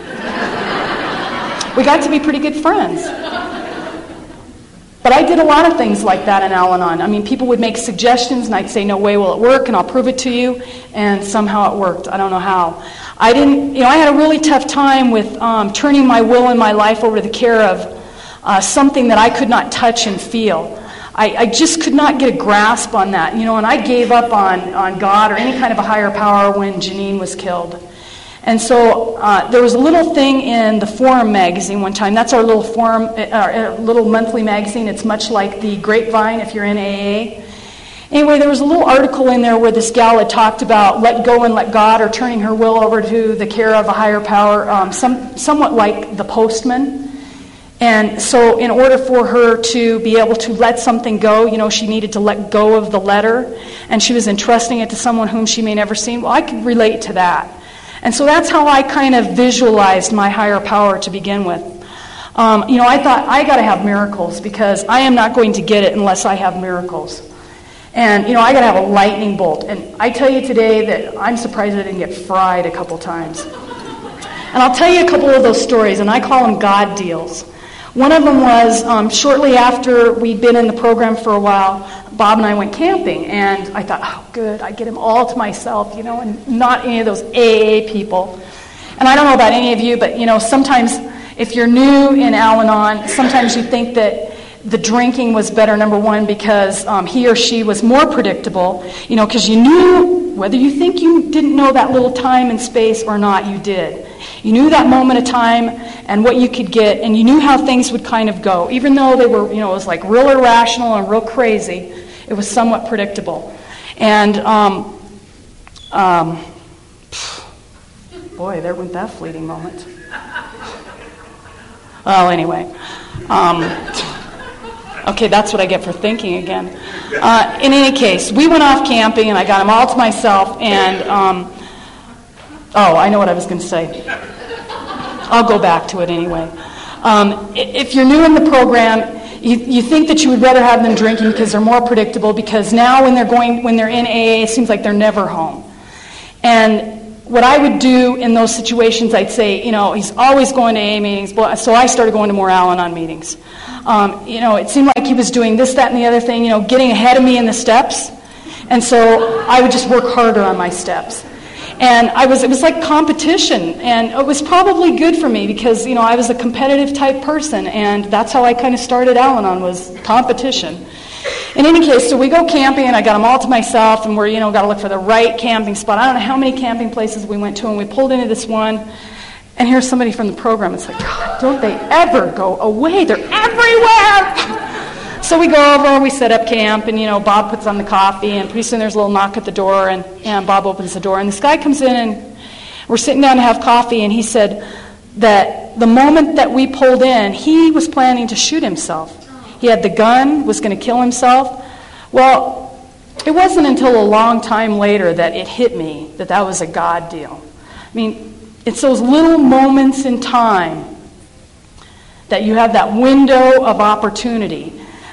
We got to be pretty good friends. But I did a lot of things like that in Al-Anon. I mean, people would make suggestions, and I'd say, no way will it work, and I'll prove it to you, and somehow it worked. I don't know how. I had a really tough time with turning my will and my life over to the care of something that I could not touch and feel. I just could not get a grasp on that, and I gave up on God or any kind of a higher power when Janine was killed. And so there was a little thing in the Forum magazine one time. That's our little Forum, our little monthly magazine. It's much like the Grapevine if you're in AA. Anyway, there was a little article in there where this gal had talked about let go and let God, or turning her will over to the care of a higher power, somewhat like the postman. And so in order for her to be able to let something go, she needed to let go of the letter, and she was entrusting it to someone whom she may never see. Well, I could relate to that. And so that's how I kind of visualized my higher power to begin with. I thought, I got to have miracles, because I am not going to get it unless I have miracles. And, I got to have a lightning bolt. And I tell you today that I'm surprised I didn't get fried a couple times. And I'll tell you a couple of those stories, and I call them God deals. One of them was shortly after we'd been in the program for a while, Bob and I went camping, and I thought, oh, good, I get him all to myself, and not any of those AA people. And I don't know about any of you, but, sometimes if you're new in Al-Anon, sometimes you think that the drinking was better, number one, because he or she was more predictable, because you knew, whether you think you didn't know that little time and space or not, you did. You knew that moment of time and what you could get, and you knew how things would kind of go. Even though they were, it was like real irrational and real crazy, it was somewhat predictable. And, boy, there went that fleeting moment. Well, anyway. Okay, that's what I get for thinking again. In any case, we went off camping, and I got them all to myself, and, I know what I was going to say. I'll go back to it anyway. If you're new in the program, you think that you would rather have them drinking because they're more predictable, because now when they're in AA, it seems like they're never home. And what I would do in those situations, I'd say, he's always going to AA meetings, so I started going to more Al-Anon meetings. It seemed like he was doing this, that, and the other thing, getting ahead of me in the steps. And so I would just work harder on my steps. And it was like competition, and it was probably good for me because, I was a competitive type person, and that's how I kind of started Al-Anon, was competition. In any case, so we go camping, and I got them all to myself, and we're, got to look for the right camping spot. I don't know how many camping places we went to, and we pulled into this one, and here's somebody from the program. It's like, God, don't they ever go away? They're everywhere! So we go over, we set up camp, and, Bob puts on the coffee, and pretty soon there's a little knock at the door, and Bob opens the door, and this guy comes in, and we're sitting down to have coffee, and he said that the moment that we pulled in, he was planning to shoot himself. He had the gun, was going to kill himself. Well, it wasn't until a long time later that it hit me that that was a God deal. I mean, it's those little moments in time that you have that window of opportunity.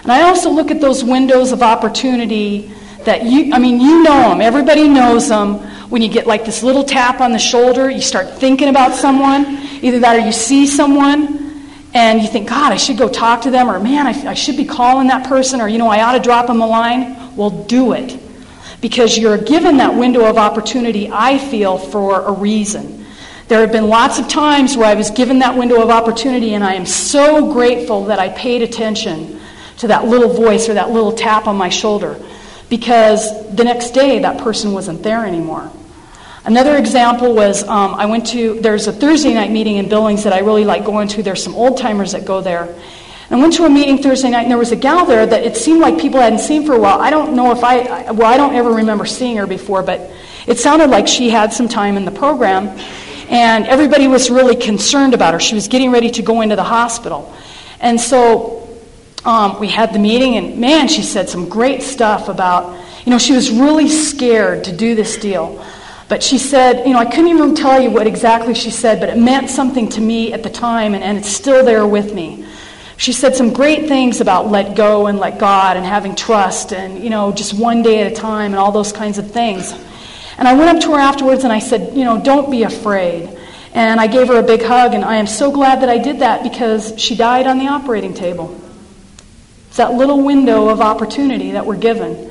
And I also look at those windows of opportunity that you know them. Everybody knows them. When you get like this little tap on the shoulder, you start thinking about someone. Either that or you see someone and you think, God, I should go talk to them, or man, I should be calling that person, or I ought to drop them a line. Well, do it. Because you're given that window of opportunity, I feel, for a reason. There have been lots of times where I was given that window of opportunity, and I am so grateful that I paid attention to that little voice or that little tap on my shoulder, because the next day that person wasn't there anymore. Another example was there's a Thursday night meeting in Billings that I really like going to. There's some old timers that go there. And I went to a meeting Thursday night, and there was a gal there that it seemed like people hadn't seen for a while. I don't know I don't ever remember seeing her before, but it sounded like she had some time in the program, and everybody was really concerned about her. She was getting ready to go into the hospital. And so we had the meeting, and man, she said some great stuff about, she was really scared to do this deal. But she said, I couldn't even tell you what exactly she said, but it meant something to me at the time, and it's still there with me. She said some great things about let go and let God and having trust and, just one day at a time and all those kinds of things. And I went up to her afterwards and I said, don't be afraid. And I gave her a big hug, and I am so glad that I did that, because she died on the operating table. It's that little window of opportunity that we're given.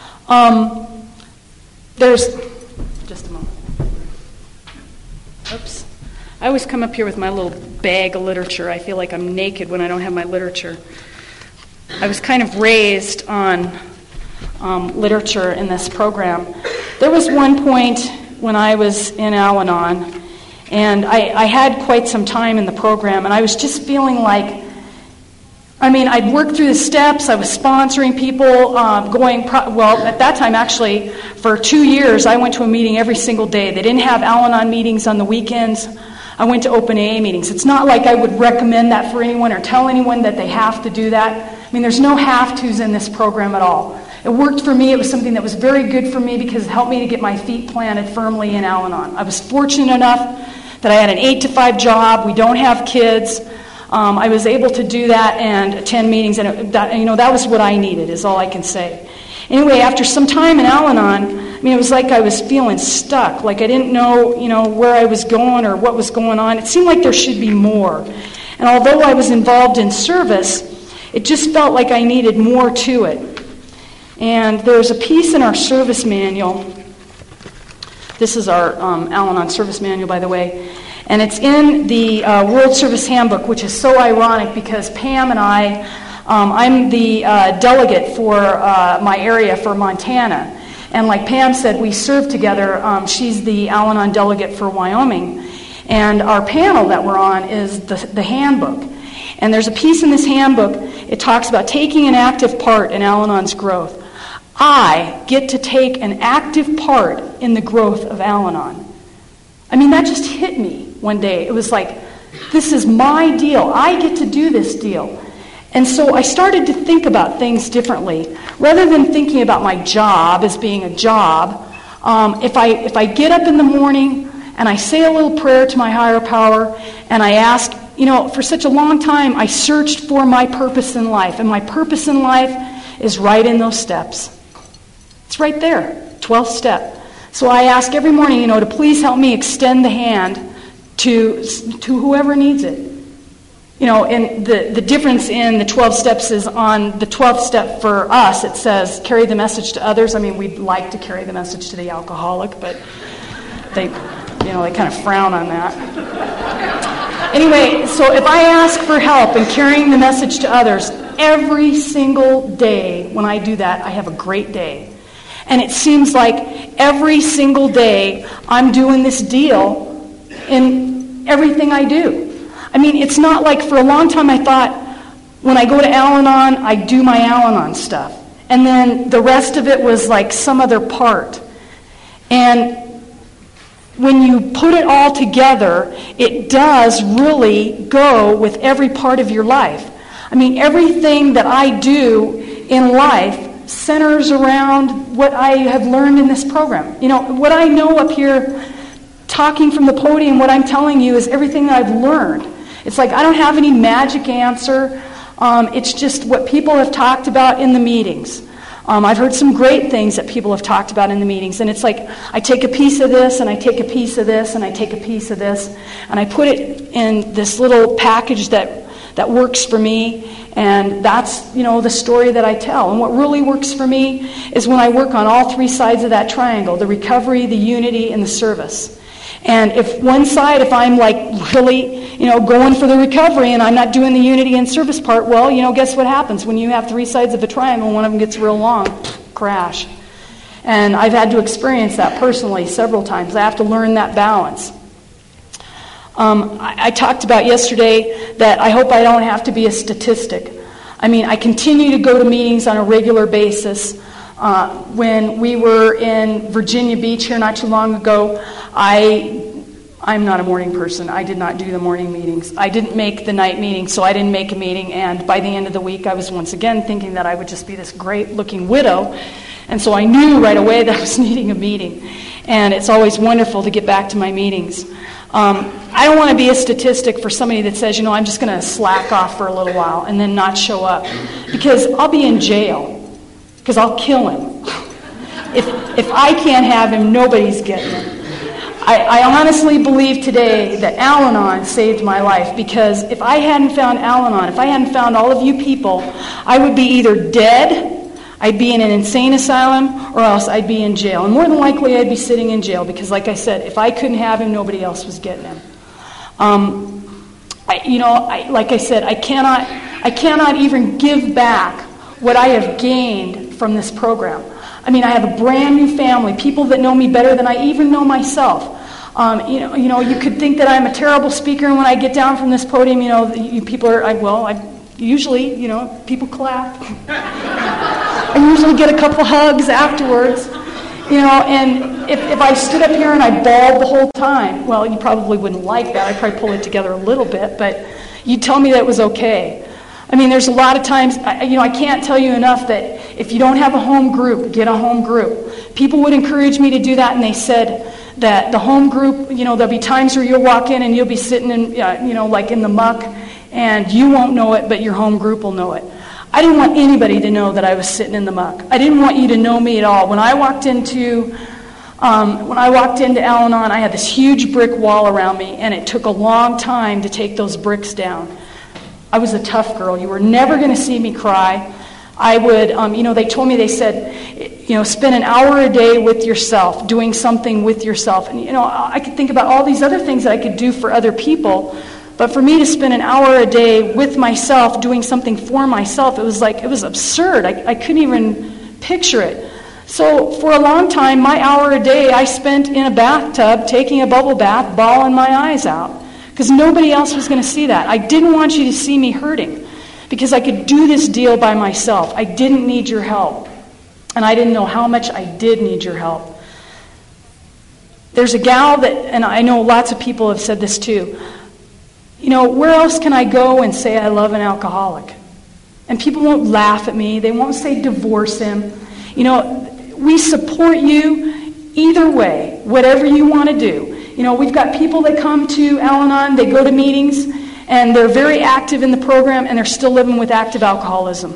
Just a moment. Oops. I always come up here with my little bag of literature. I feel like I'm naked when I don't have my literature. I was kind of raised on literature in this program. There was one point when I was in Al-Anon, and I had quite some time in the program, and I was just feeling like, I'd worked through the steps. I was sponsoring people, at that time, actually, for 2 years, I went to a meeting every single day. They didn't have Al-Anon meetings on the weekends. I went to open AA meetings. It's not like I would recommend that for anyone or tell anyone that they have to do that. There's no have-tos in this program at all. It worked for me. It was something that was very good for me because it helped me to get my feet planted firmly in Al-Anon. I was fortunate enough that I had an 8-to-5 job. We don't have kids. I was able to do that and attend meetings, and that was what I needed, is all I can say. Anyway, after some time in Al-Anon, it was like I was feeling stuck, like I didn't know, where I was going or what was going on. It seemed like there should be more. And although I was involved in service, it just felt like I needed more to it. And there's a piece in our service manual. This is our Al-Anon service manual, by the way. And it's in the World Service Handbook, which is so ironic because Pam and I'm the delegate for my area for Montana. And like Pam said, we serve together. She's the Al-Anon delegate for Wyoming. And our panel that we're on is the handbook. And there's a piece in this handbook, it talks about taking an active part in Al-Anon's growth. I get to take an active part in the growth of Al-Anon. That just hit me one day. It was like, this is my deal. I get to do this deal. And so I started to think about things differently. Rather than thinking about my job as being a job, if I get up in the morning and I say a little prayer to my higher power and I ask, for such a long time I searched for my purpose in life. And my purpose in life is right in those steps. It's right there, 12th step. So I ask every morning, to please help me extend the hand to whoever needs it. And the difference in the 12 steps is on the 12th step for us, it says, carry the message to others. We'd like to carry the message to the alcoholic, but they kind of frown on that. Anyway, so if I ask for help in carrying the message to others, every single day when I do that, I have a great day. And it seems like every single day I'm doing this deal in everything I do. It's not like for a long time I thought when I go to Al-Anon, I do my Al-Anon stuff. And then the rest of it was like some other part. And when you put it all together, it does really go with every part of your life. Everything that I do in life centers around what I have learned in this program. What I know up here, talking from the podium, what I'm telling you is everything that I've learned. It's like I don't have any magic answer. It's just what people have talked about in the meetings. I've heard some great things that people have talked about in the meetings, and it's like I take a piece of this, and I take a piece of this, and I take a piece of this, and I put it in this little package that works for me, and that's, the story that I tell. And what really works for me is when I work on all three sides of that triangle, the recovery, the unity, and the service. And if I'm like really, going for the recovery and I'm not doing the unity and service part, well, guess what happens? When you have three sides of a triangle, one of them gets real long, crash. And I've had to experience that personally several times. I have to learn that balance. I talked about yesterday that I hope I don't have to be a statistic. I continue to go to meetings on a regular basis. When we were in Virginia Beach here not too long ago, I'm not a morning person. I did not do the morning meetings. I didn't make the night meeting, so I didn't make a meeting. And by the end of the week, I was once again thinking that I would just be this great-looking widow. And so I knew right away that I was needing a meeting. And it's always wonderful to get back to my meetings. I don't want to be a statistic for somebody that says, I'm just going to slack off for a little while and then not show up. Because I'll be in jail. Because I'll kill him. If I can't have him, nobody's getting him. I honestly believe today that Al-Anon saved my life, because if I hadn't found Al-Anon, if I hadn't found all of you people, I would be either dead, I'd be in an insane asylum, or else I'd be in jail. And more than likely I'd be sitting in jail, because like I said, if I couldn't have him, nobody else was getting him. Like I said, I cannot even give back what I have gained from this program. I have a brand new family, people that know me better than I even know myself. You could think that I'm a terrible speaker, and when I get down from this podium, people are, usually, people clap. I usually get a couple hugs afterwards, and if I stood up here and I bawled the whole time, well, you probably wouldn't like that. I'd probably pull it together a little bit, but you'd tell me that it was okay. There's a lot of times, I can't tell you enough that if you don't have a home group, get a home group. People would encourage me to do that, and they said that the home group, there'll be times where you'll walk in and you'll be sitting in, like in the muck, and you won't know it, but your home group will know it. I didn't want anybody to know that I was sitting in the muck. I didn't want you to know me at all. When I walked into Al-Anon, I had this huge brick wall around me, and it took a long time to take those bricks down. I was a tough girl. You were never going to see me cry. I would, they said, spend an hour a day with yourself, doing something with yourself. And, I could think about all these other things that I could do for other people. But for me to spend an hour a day with myself, doing something for myself, it was absurd. I couldn't even picture it. So for a long time, my hour a day I spent in a bathtub, taking a bubble bath, bawling my eyes out. Because nobody else was going to see that. I didn't want you to see me hurting, because I could do this deal by myself. I didn't need your help. And I didn't know how much I did need your help. There's a gal that, and I know lots of people have said this too, where else can I go and say I love an alcoholic? And people won't laugh at me. They won't say divorce him. We support you either way, whatever you want to do. We've got people that come to Al-Anon, they go to meetings, and they're very active in the program, and they're still living with active alcoholism.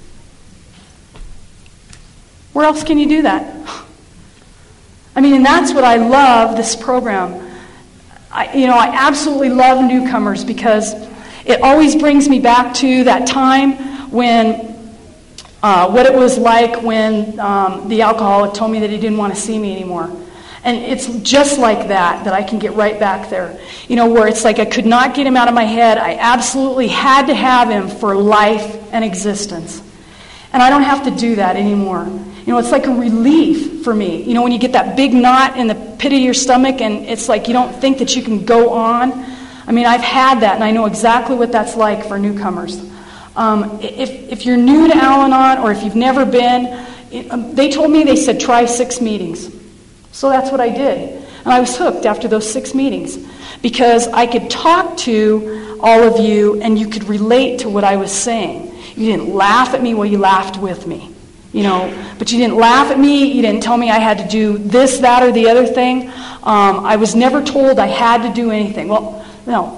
Where else can you do that? And that's what I love this program. I absolutely love newcomers, because it always brings me back to that time when, what it was like when the alcoholic told me that he didn't want to see me anymore. And it's just like that I can get right back there. Where it's like I could not get him out of my head. I absolutely had to have him for life and existence. And I don't have to do that anymore. It's like a relief for me. When you get that big knot in the pit of your stomach and it's like you don't think that you can go on. I've had that, and I know exactly what that's like for newcomers. If you're new to Al-Anon, or if you've never been, they said try 6 meetings. So that's what I did. And I was hooked after those 6 meetings, because I could talk to all of you and you could relate to what I was saying. You didn't laugh at me, well, you laughed with me. But you didn't laugh at me, you didn't tell me I had to do this, that, or the other thing. I was never told I had to do anything. Well, no.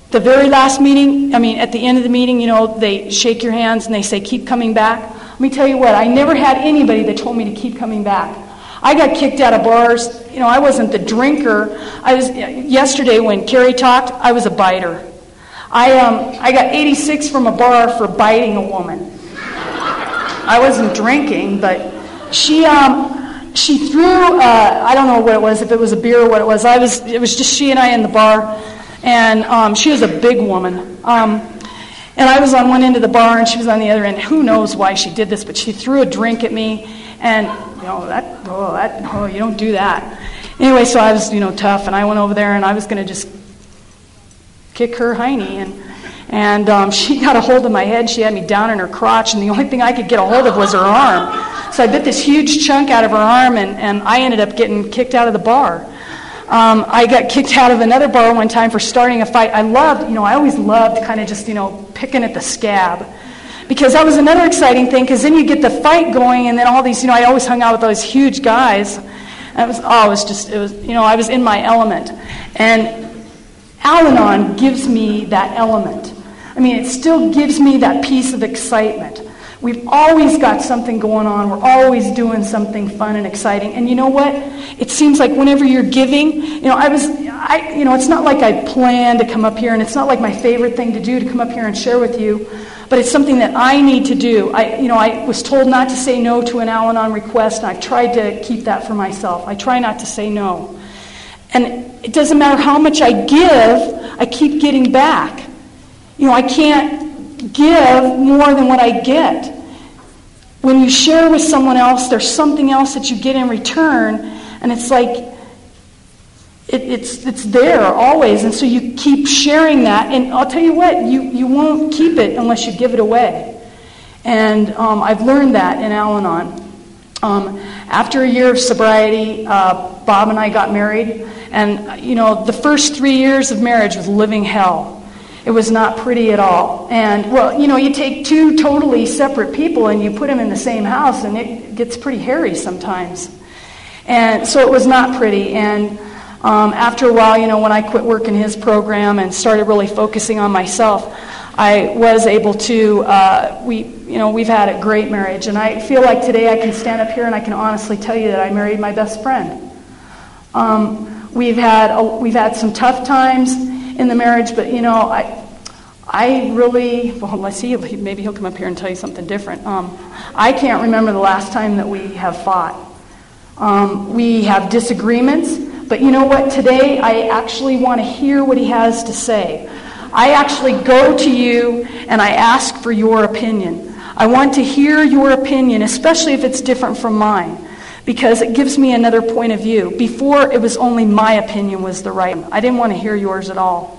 The very last meeting, at the end of the meeting, they shake your hands and they say, keep coming back. Let me tell you what, I never had anybody that told me to keep coming back. I got kicked out of bars. I wasn't the drinker. Yesterday when Carrie talked, I was a biter. I got 86 from a bar for biting a woman. I wasn't drinking, but she threw, I don't know what it was, if it was a beer or what it was. It was just she and I in the bar. And she was a big woman. And I was on one end of the bar, and she was on the other end. Who knows why she did this, but she threw a drink at me. And, you don't do that. Anyway, so I was, tough, and I went over there, and I was going to just kick her hiney. And she got a hold of my head. She had me down in her crotch, and the only thing I could get a hold of was her arm. So I bit this huge chunk out of her arm, and I ended up getting kicked out of the bar. I got kicked out of another bar one time for starting a fight. I always loved kind of just, picking at the scab. Because that was another exciting thing, because then you get the fight going, and then all these, I always hung out with those huge guys. And I was in my element. And Al-Anon gives me that element. It still gives me that piece of excitement. We've always got something going on. We're always doing something fun and exciting. And you know what? It seems like whenever you're giving, it's not like I planned to come up here, and it's not like my favorite thing to do to come up here and share with you, but it's something that I need to do. I was told not to say no to an Al-Anon request, and I've tried to keep that for myself. I try not to say no. And it doesn't matter how much I give, I keep getting back. I can't give more than what I get. When you share with someone else, there's something else that you get in return, and it's like it's there always, and so you keep sharing that. And I'll tell you what, you won't keep it unless you give it away. And I've learned that in Al-Anon. After a year of sobriety, Bob and I got married, and the first 3 years of marriage was living hell. It was not pretty at all. And, you take two totally separate people and you put them in the same house, and it gets pretty hairy sometimes. And so it was not pretty. And after a while, when I quit working his program and started really focusing on myself, I was able to, we've had a great marriage. And I feel like today I can stand up here and I can honestly tell you that I married my best friend. We've had some tough times in the marriage, but I really, let's see, maybe he'll come up here and tell you something different. I can't remember the last time that we have fought. We have disagreements, but you know what? Today I actually want to hear what he has to say. I actually go to you and I ask for your opinion. I want to hear your opinion, especially if it's different from mine, because it gives me another point of view. Before, it was only my opinion was the right one. I didn't want to hear yours at all.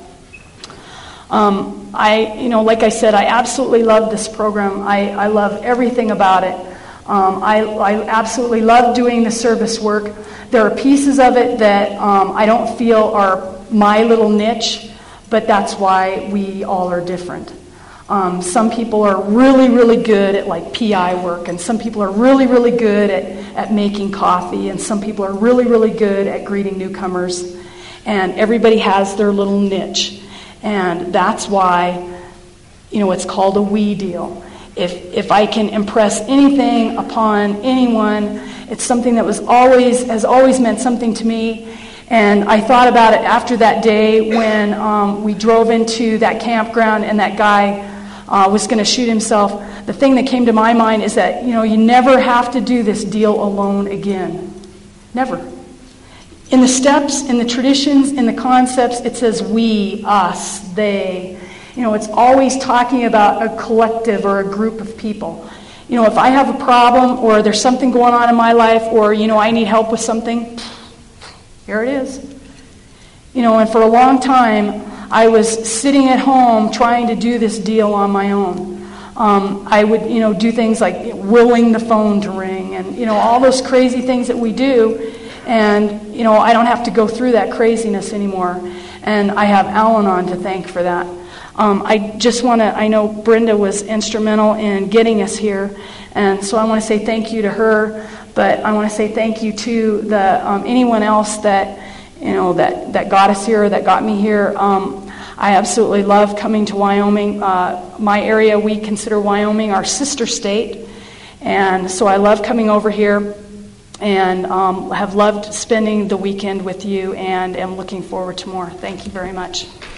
Like I said, I absolutely love this program. I love everything about it. I absolutely love doing the service work. There are pieces of it that I don't feel are my little niche, but that's why we all are different. Some people are really, really good at like PI work, and some people are really, really good at making coffee, and some people are really, really good at greeting newcomers. And everybody has their little niche. And that's why, it's called a we deal. If I can impress anything upon anyone, it's something that has always meant something to me. And I thought about it after that day when we drove into that campground and that guy was going to shoot himself. The thing that came to my mind is that, you never have to do this deal alone again. Never. In the steps, in the traditions, in the concepts, it says we, us, they. It's always talking about a collective or a group of people. If I have a problem or there's something going on in my life or, I need help with something, here it is. And for a long time, I was sitting at home trying to do this deal on my own. I would, do things like willing the phone to ring and, all those crazy things that we do. And, I don't have to go through that craziness anymore. And I have Al-Anon to thank for that. I know Brenda was instrumental in getting us here. And so I want to say thank you to her. But I want to say thank you to anyone else that, that got us here, that got me here. I absolutely love coming to Wyoming. My area, we consider Wyoming our sister state, and so I love coming over here and have loved spending the weekend with you and am looking forward to more. Thank you very much.